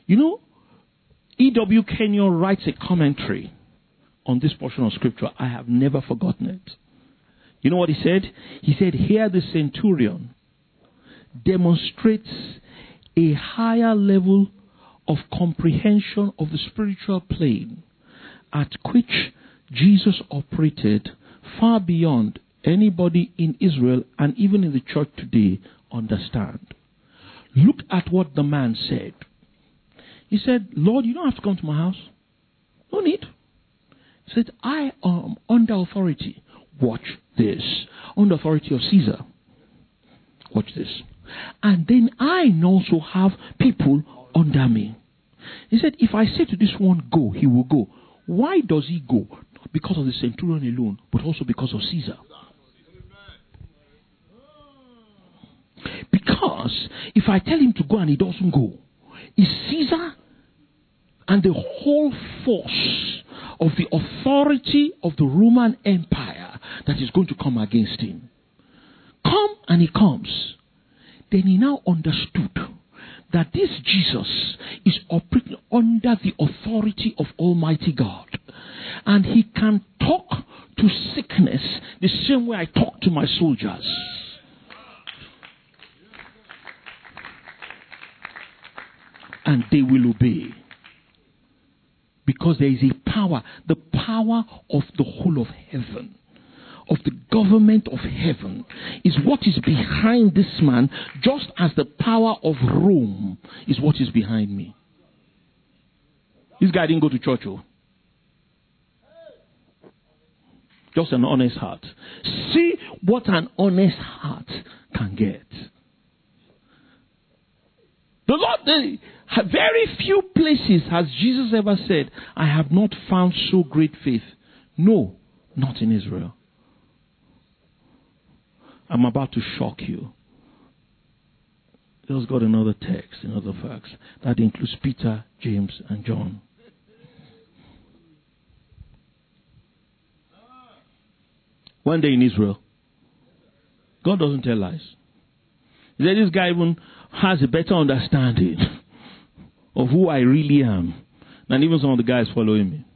E.W. Kenyon writes a commentary on this portion of scripture. I have never forgotten it. You know what he said? He said, here the centurion demonstrates a higher level of comprehension of the spiritual plane at which Jesus operated far beyond anybody in Israel and even in the church today understand. Look at what the man said. He said, Lord, you don't have to come to my house. No need. He said, I am under authority. Watch this. Under authority of Caesar. Watch this. And then I also have people under me. He said, if I say to this one, go, he will go. Why does he go? Not because of the centurion alone, but also because of Caesar. Because if I tell him to go and he doesn't go, it's Caesar and the whole force of the authority of the Roman Empire that is going to come against him. Come, and he comes. Then he now understood that this Jesus is operating under the authority of Almighty God. And he can talk to sickness the same way I talk to my soldiers. And they will obey. Because there is a power, the power of the whole of heaven, of the government of heaven is what is behind this man, just as the power of Rome is what is behind me. This guy didn't go to church. Just an honest heart. See what an honest heart can get. The Lord, very few places has Jesus ever said, I have not found so great faith. No, not in Israel. I'm about to shock you. Just got another text, another facts. That includes Peter, James, and John. One day in Israel, God doesn't tell lies. He said this guy even has a better understanding of who I really am than even some of the guys following me.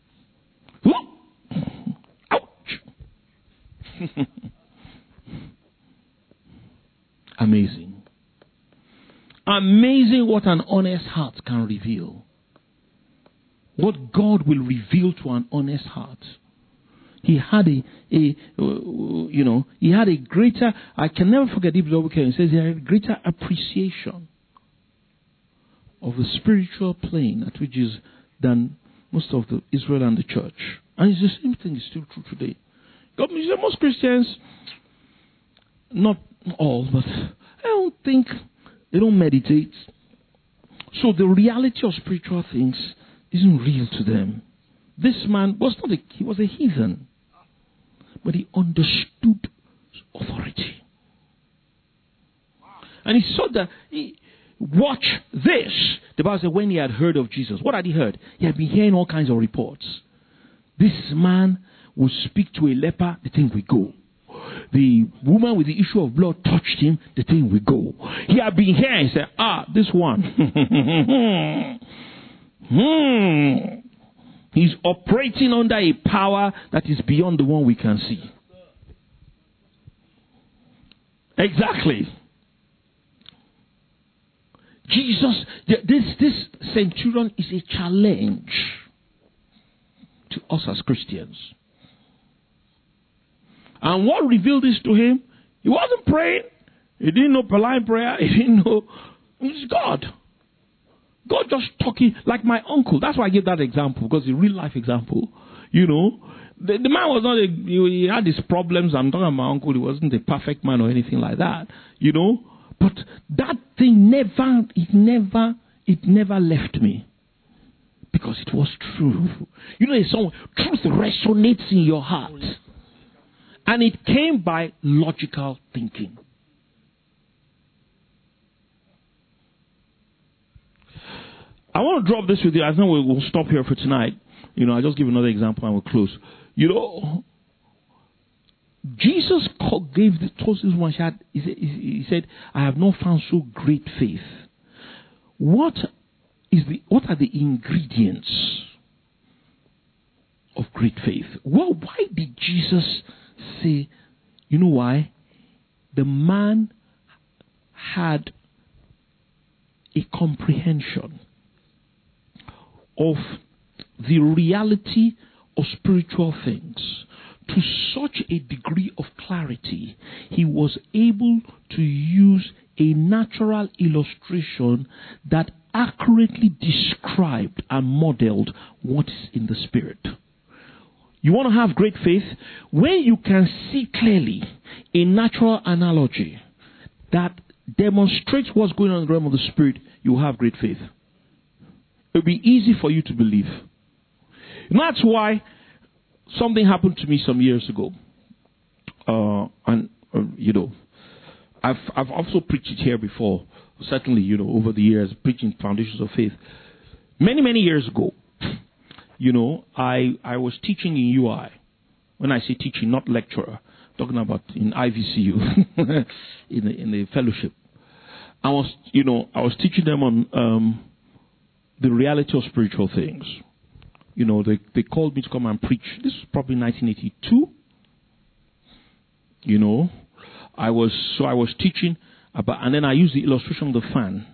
Ouch! Amazing. Amazing what an honest heart can reveal. What God will reveal to an honest heart. He had he had a greater, I can never forget it, he says he had a greater appreciation of the spiritual plane at which is than most of the Israel and the church. And it's the same thing is still true today. Most Christians, not all, but I don't think they don't meditate. So the reality of spiritual things isn't real to them. This man was he was a heathen. But he understood authority. And he saw that, watch this. The Bible said when he had heard of Jesus, what had he heard? He had been hearing all kinds of reports. This man would speak to a leper, the thing will go. The woman with the issue of blood touched him, the thing will go. He had been hearing, he said, this one. He's operating under a power that is beyond the one we can see. Exactly. Jesus, this centurion is a challenge to us as Christians. And what revealed this to him? He wasn't praying. He didn't know Pauline prayer. He didn't know. It's God. God just talking like my uncle. That's why I give that example, because it's a real life example. The man was not he had his problems. I'm talking about my uncle. He wasn't a perfect man or anything like that. But that thing never left me. Because it was true. Truth resonates in your heart. And it came by logical thinking. I want to drop this with you. I think we'll stop here for tonight. I'll just give another example and we'll close. Jesus gave the toast this one shot. He said, I have not found so great faith. What are the ingredients of great faith? Well, why did Jesus say, why? The man had a comprehension of the reality of spiritual things to such a degree of clarity, he was able to use a natural illustration that accurately described and modeled what is in the Spirit. You want to have great faith? When you can see clearly a natural analogy that demonstrates what's going on in the realm of the Spirit, you have great faith. It'll be easy for you to believe. And that's why something happened to me some years ago. I've also preached it here before. Certainly, over the years, preaching foundations of faith. Many, many years ago, I was teaching in UI. When I say teaching, not lecturer, talking about in IVCU, in the fellowship. I was teaching them on the reality of spiritual things. They called me to come and preach. This was probably 1982. I was teaching about, and then I used the illustration of the fan.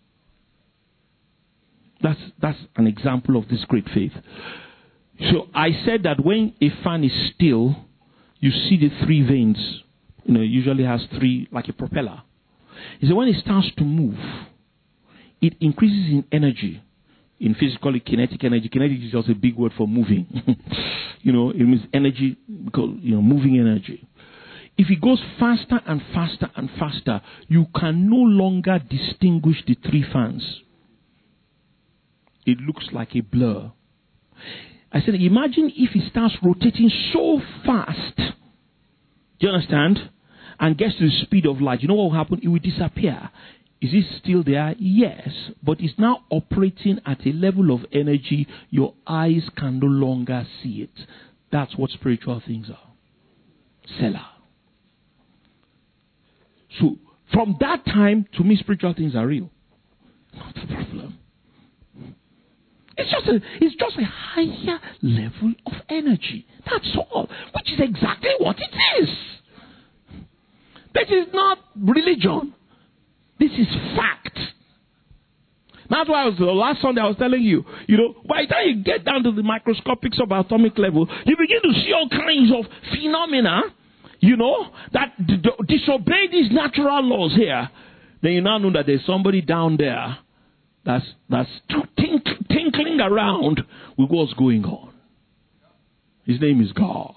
That's an example of this great faith. So I said that when a fan is still, you see the three veins. It usually has three, like a propeller. He said when it starts to move, it increases in energy. In physically, kinetic energy. Kinetic is just a big word for moving. It means energy, because, moving energy. If it goes faster and faster and faster, you can no longer distinguish the three fans. It looks like a blur. I said, imagine if it starts rotating so fast. Do you understand? And gets to the speed of light. You know what will happen? It will disappear. Is it still there? Yes. But it's now operating at a level of energy your eyes can no longer see it. That's what spiritual things are. Selah. So, from that time, to me, spiritual things are real. Not a problem. It's just a higher level of energy. That's all. Which is exactly what it is. This is not religion. This is fact. That's why last Sunday I was telling you, by the time you get down to the microscopic subatomic level, you begin to see all kinds of phenomena, that disobey these natural laws here. Then you now know that there's somebody down there that's tinkling around with what's going on. His name is God.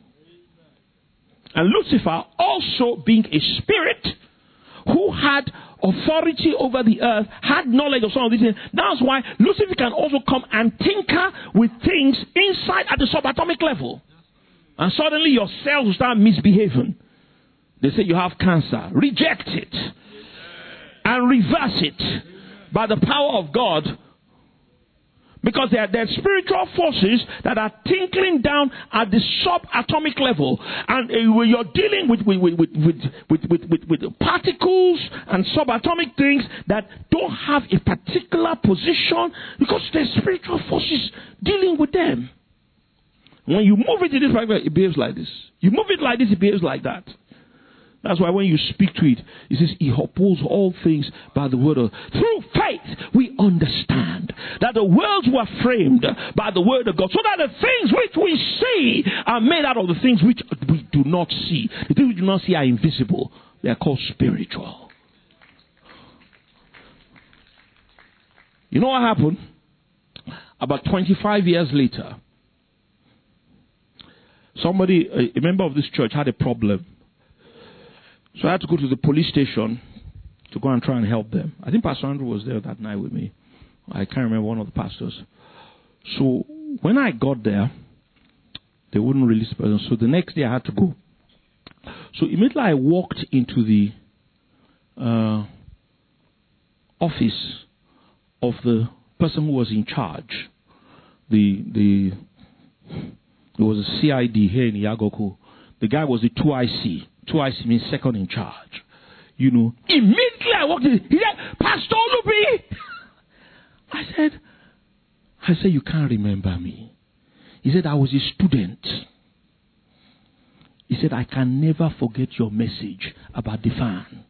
And Lucifer, also being a spirit who had authority over the earth, had knowledge of some of these things. That's why Lucifer can also come and tinker with things inside at the subatomic level. And suddenly your cells will start misbehaving. They say you have cancer. Reject it. And reverse it by the power of God. Because there are spiritual forces that are tinkling down at the subatomic level. And when you're dealing with particles and subatomic things that don't have a particular position, because there's spiritual forces dealing with them. When you move it in this way, it behaves like this. You move it like this, it behaves like that. That's why when you speak to it, it says, He upholds all things by the word of... Through faith, we understand that the worlds were framed by the word of God, so that the things which we see are made out of the things which we do not see. The things we do not see are invisible. They are called spiritual. You know what happened? About 25 years later, somebody, a member of this church, had a problem. So I had to go to the police station to go and try and help them. I think Pastor Andrew was there that night with me. I can't remember, one of the pastors. So when I got there, they wouldn't release the person. So the next day I had to go. So immediately I walked into the office of the person who was in charge. There was a CID here in Yagoku. The guy was the 2IC. 2IC means second in charge. Immediately I walked in. He said, Pastor Olubi. I said, you can't remember me. He said, I was a student. He said, I can never forget your message about the fan.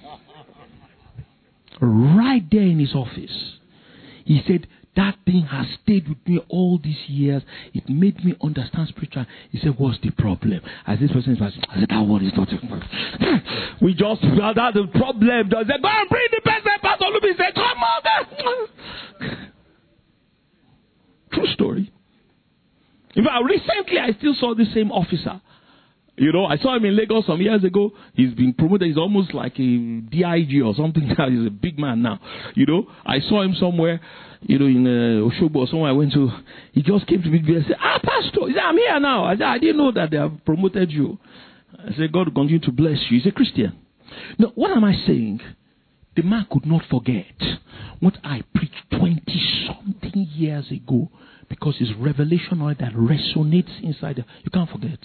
Right there in his office. He said, that thing has stayed with me all these years. It made me understand spiritual. He said, what's the problem? As this person was, I said, that one is not a problem. We just found out the problem. They said, go and bring the person. Pastor Luby said, come on. True story. In fact, recently I still saw the same officer. I saw him in Lagos some years ago. He's been promoted. He's almost like a DIG or something. He's a big man now. I saw him somewhere, in Oshobo or somewhere I went to. He just came to me and said, Pastor. He said, I'm here now. I said, I didn't know that they have promoted you. I said, God will continue to bless you. He's a Christian. Now, what am I saying? The man could not forget what I preached 20-something years ago, because it's revelation oil that resonates inside. You can't forget.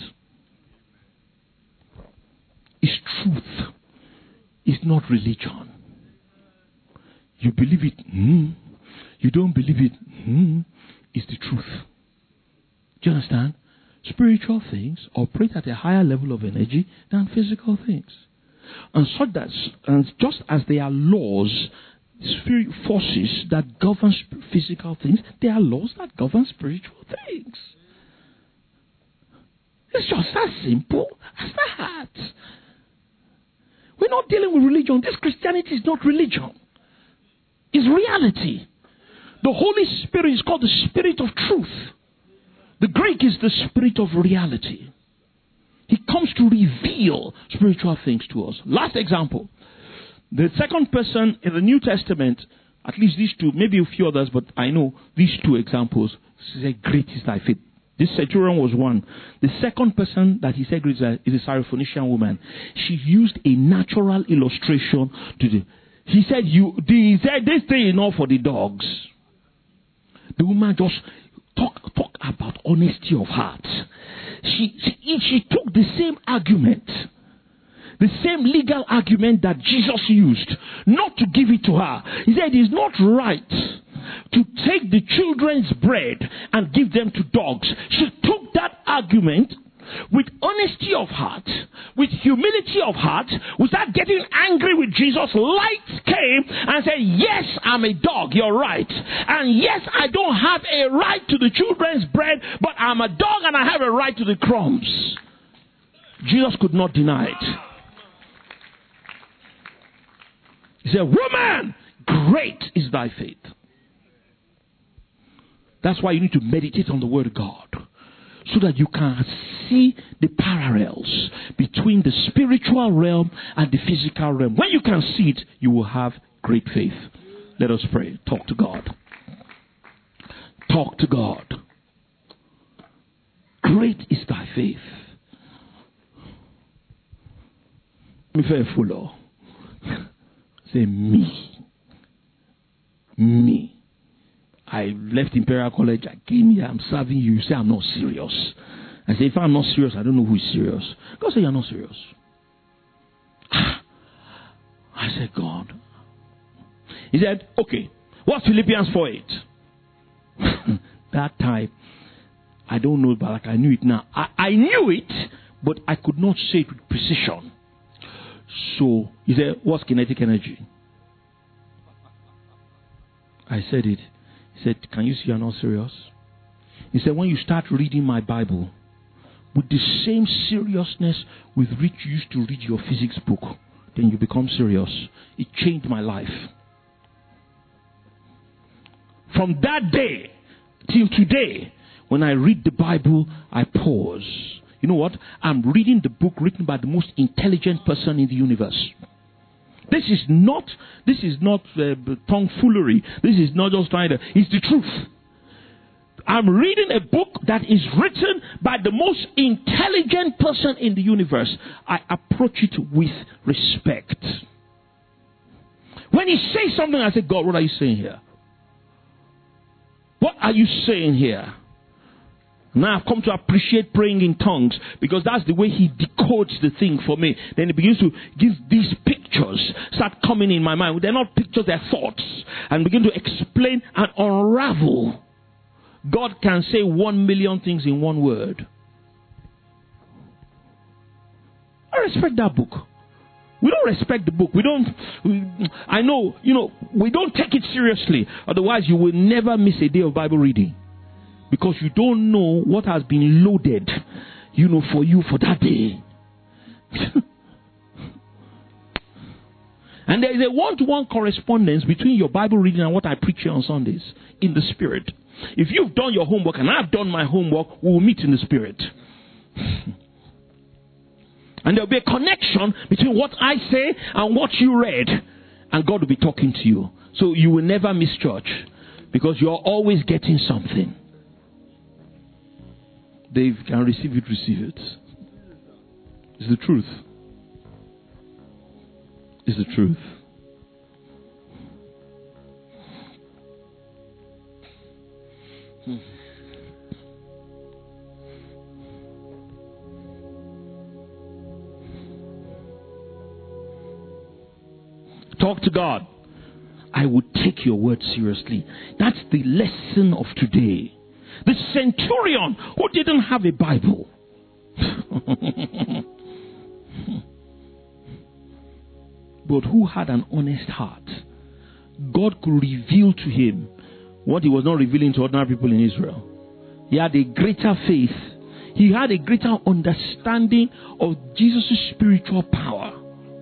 It's truth. It's not religion. You believe it. You don't believe it. It's the truth. Do you understand? Spiritual things operate at a higher level of energy than physical things. And just as there are laws, spirit forces that govern physical things, there are laws that govern spiritual things. It's just that simple as that. We're not dealing with religion. This Christianity is not religion. It's reality. The Holy Spirit is called the Spirit of truth. The Greek is the Spirit of reality. He comes to reveal spiritual things to us. Last example. The second person in the New Testament, at least these two, maybe a few others, but I know these two examples, say, great is thy faith. This centurion was one. The second person that he said is a Syrophoenician woman. She used a natural illustration to the. He said, this thing is not for the dogs. The woman just talk about honesty of heart. She took the same argument, the same legal argument that Jesus used, not to give it to her. He said, it is not right to take the children's bread and give them to dogs. She took that argument with honesty of heart, with humility of heart, without getting angry with Jesus. Light came and said, yes, I'm a dog, you're right. And yes, I don't have a right to the children's bread, but I'm a dog and I have a right to the crumbs. Jesus could not deny it. He said, woman, great is thy faith. That's why you need to meditate on the Word of God, so that you can see the parallels between the spiritual realm and the physical realm. When you can see it, you will have great faith. Let us pray. Talk to God. Talk to God. Great is thy faith. Me very full. Say me. Me. I left Imperial College. I came here. I'm serving you. You say I'm not serious. I say, if I'm not serious, I don't know who is serious. God said, you're not serious. I said, God. He said, okay. What's Philippians 4:8? That time, I don't know, but like I knew it now. I knew it, but I could not say it with precision. So, he said, what's kinetic energy? I said it. He said, can you see you're not serious? He said, when you start reading my Bible with the same seriousness with which you used to read your physics book, then you become serious. It changed my life. From that day till today, when I read the Bible, I pause. You know what? I'm reading the book written by the most intelligent person in the universe. This is not tomfoolery. This is not just trying to. It's the truth. I'm reading a book that is written by the most intelligent person in the universe. I approach it with respect. When he says something, I say, God, what are you saying here? What are you saying here? Now I've come to appreciate praying in tongues, because that's the way he decodes the thing for me. Then he begins to give these pictures, start coming in my mind. They're not pictures, they're thoughts. And begin to explain and unravel. God can say 1 million things in one word. I respect that book. We don't respect the book. We don't take it seriously. Otherwise you will never miss a day of Bible reading. Because you don't know what has been loaded, for you for that day. And there is a one-to-one correspondence between your Bible reading and what I preach here on Sundays in the Spirit. If you've done your homework and I've done my homework, we will meet in the Spirit. And there will be a connection between what I say and what you read. And God will be talking to you. So you will never miss church. Because you're always getting something. Dave can receive it, receive it. It's the truth. It's the truth. Talk to God. I would take your word seriously. That's the lesson of today. The centurion who didn't have a Bible. But who had an honest heart. God could reveal to him what he was not revealing to ordinary people in Israel. He had a greater faith he had a greater understanding of Jesus' spiritual power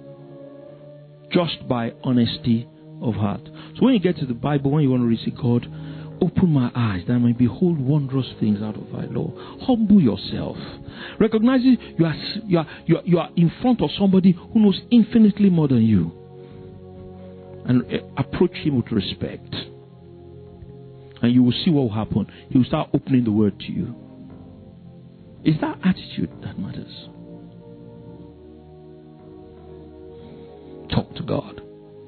just by honesty of heart. So when you get to the Bible, when you want to receive God, open my eyes that I may behold wondrous things out of thy law. Humble yourself. Recognize you are in front of somebody who knows infinitely more than you. And approach him with respect. And you will see what will happen. He will start opening the word to you. It's that attitude that matters. Talk to God.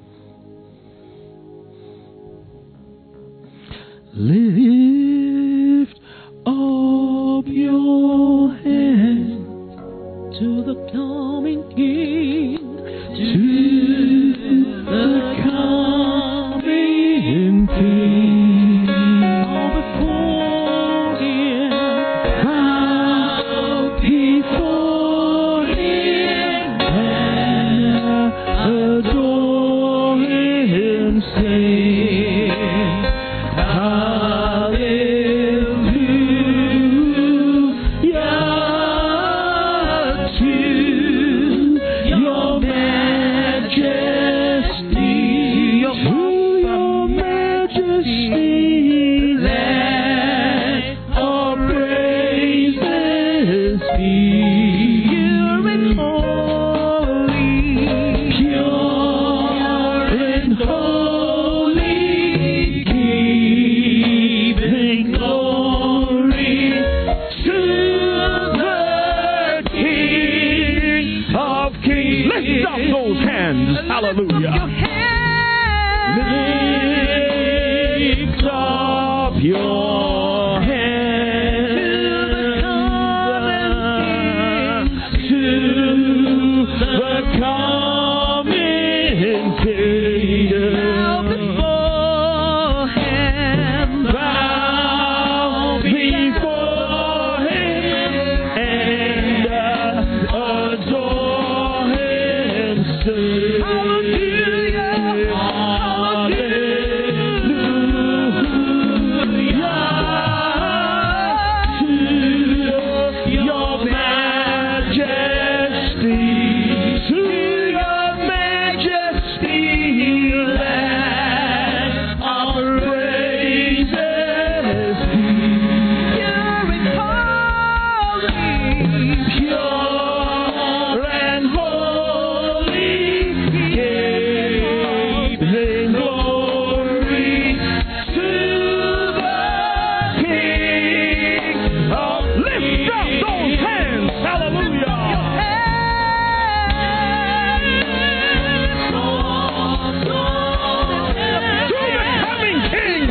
Lift up your hands to the coming King, to the coming King. Bow before him, bow before him, and adore him, sing hallelujah to your majesty, your majesty, let our praises be pure and holy, pure and holy, giving glory to the King of Kings. Lift up those hands, hallelujah. Lift up your hands to the coming King. Bow before him and adore him, sing hallelujah, to your majesty, let our praises be pure and holy, giving glory to the King of. Lift up those hands, hallelujah. To the coming King,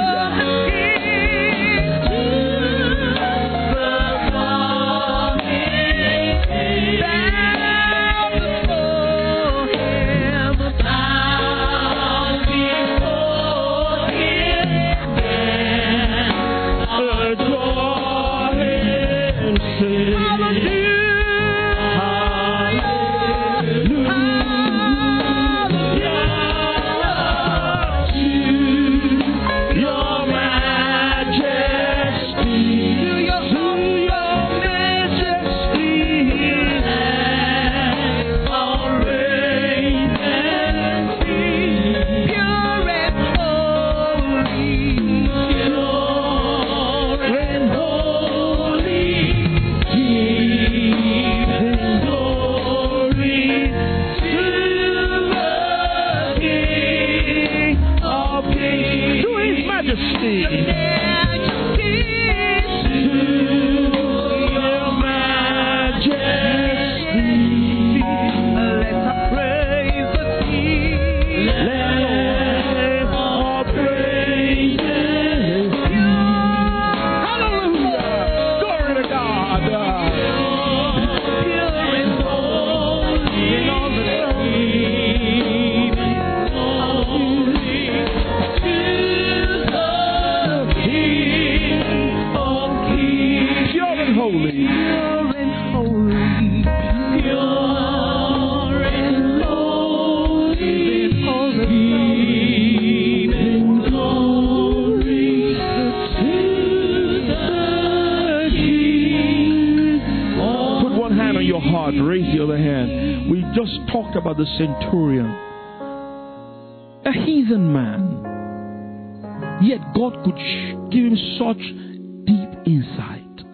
adore him, sing hallelujah to your majesty, to your majesty, let our praises be pure and holy, pure and holy, giving glory to the King of Kings, to his majesty, to your majesty, let our praises be, let our praises be. Hallelujah! Glory to God! Pure and holy, in all the pure and holy. Pure and holy. Pure and holy. Giving glory to the King heart, raise the other hand. We just talked about the centurion. A heathen man. Yet God could give him such deep insight.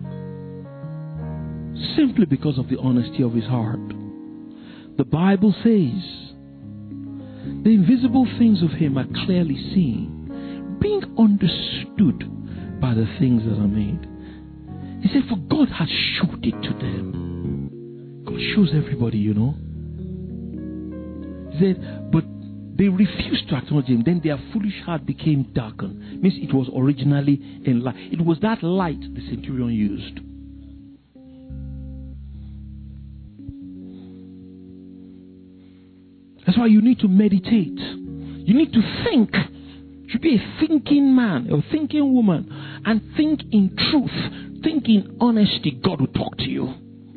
Simply because of the honesty of his heart. The Bible says, the invisible things of him are clearly seen, being understood by the things that are made. He said, for God has showed it to them. God shows everybody, you know. He said, but they refused to acknowledge him. Then their foolish heart became darkened. Means it was originally in light. It was that light the centurion used. That's why you need to meditate. You need to think. You should be a thinking man or thinking woman and think in truth. Think in honesty. God will talk to you.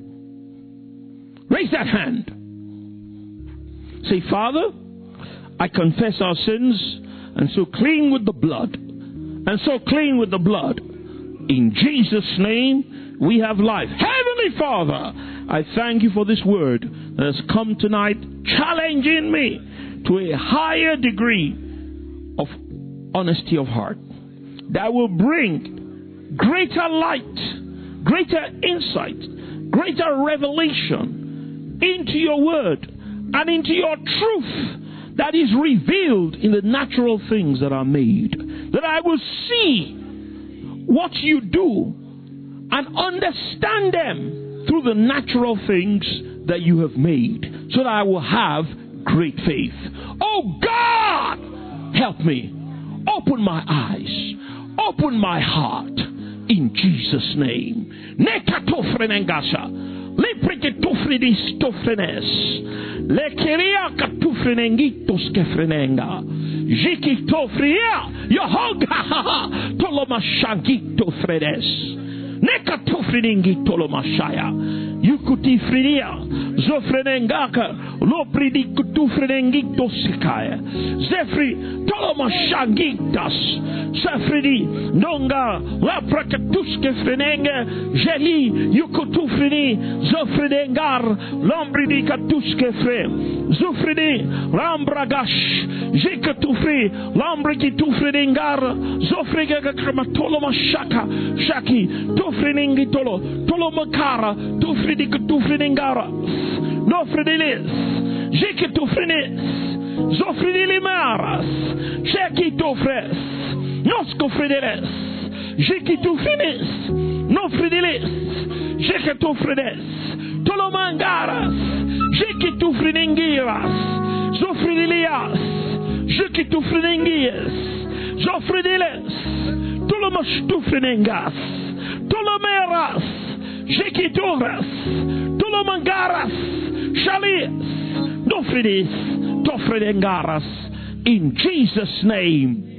Raise that hand. Say, Father, I confess our sins and so clean with the blood. And so clean with the blood. In Jesus' name we have life. Heavenly Father, I thank you for this word that has come tonight, challenging me to a higher degree of honesty of heart that will bring greater light, greater insight, greater revelation into your word and into your truth that is revealed in the natural things that are made. That I will see what you do and understand them through the natural things that you have made, so that I will have great faith. Oh God, help me. Open my eyes. Open my heart. In Jesus' name. Lepriketofridis tofrenes. Lekeria katufrenengitos kefrenenga. Jikitofria. Yohoga. Tolomashagito fredes. Nekatofrinengi tolomashaya. Yukutifrinia. Zofrenengaka. Lopridikutufrenengito sikaya. Zefri tolomashagitas. Safridi nonga laprakatuske frenenge jeli yukutufrini zofredengar lombridi katuske fre zofridi lambragash jikatufri lambriki tufredengar zofrega kramatolo mashaka shaki tufreningi tolo makara tufridi kutufrenengara no fredilis jikatufrini zofridi limaras shaki tufres Nosco Fredeles, Jekitu Finis, No Fredeles, Jekatu Fredes, Tolomangaras, Jekitu Frenengiras, Zofredelias, Jekitu Frenengias, Zofredeles, Tolomastu Frenengas, Tolomeras, Jekituras, Tolomangaras, Shalis, Nofredis, Tofredengaras, in Jesus' name.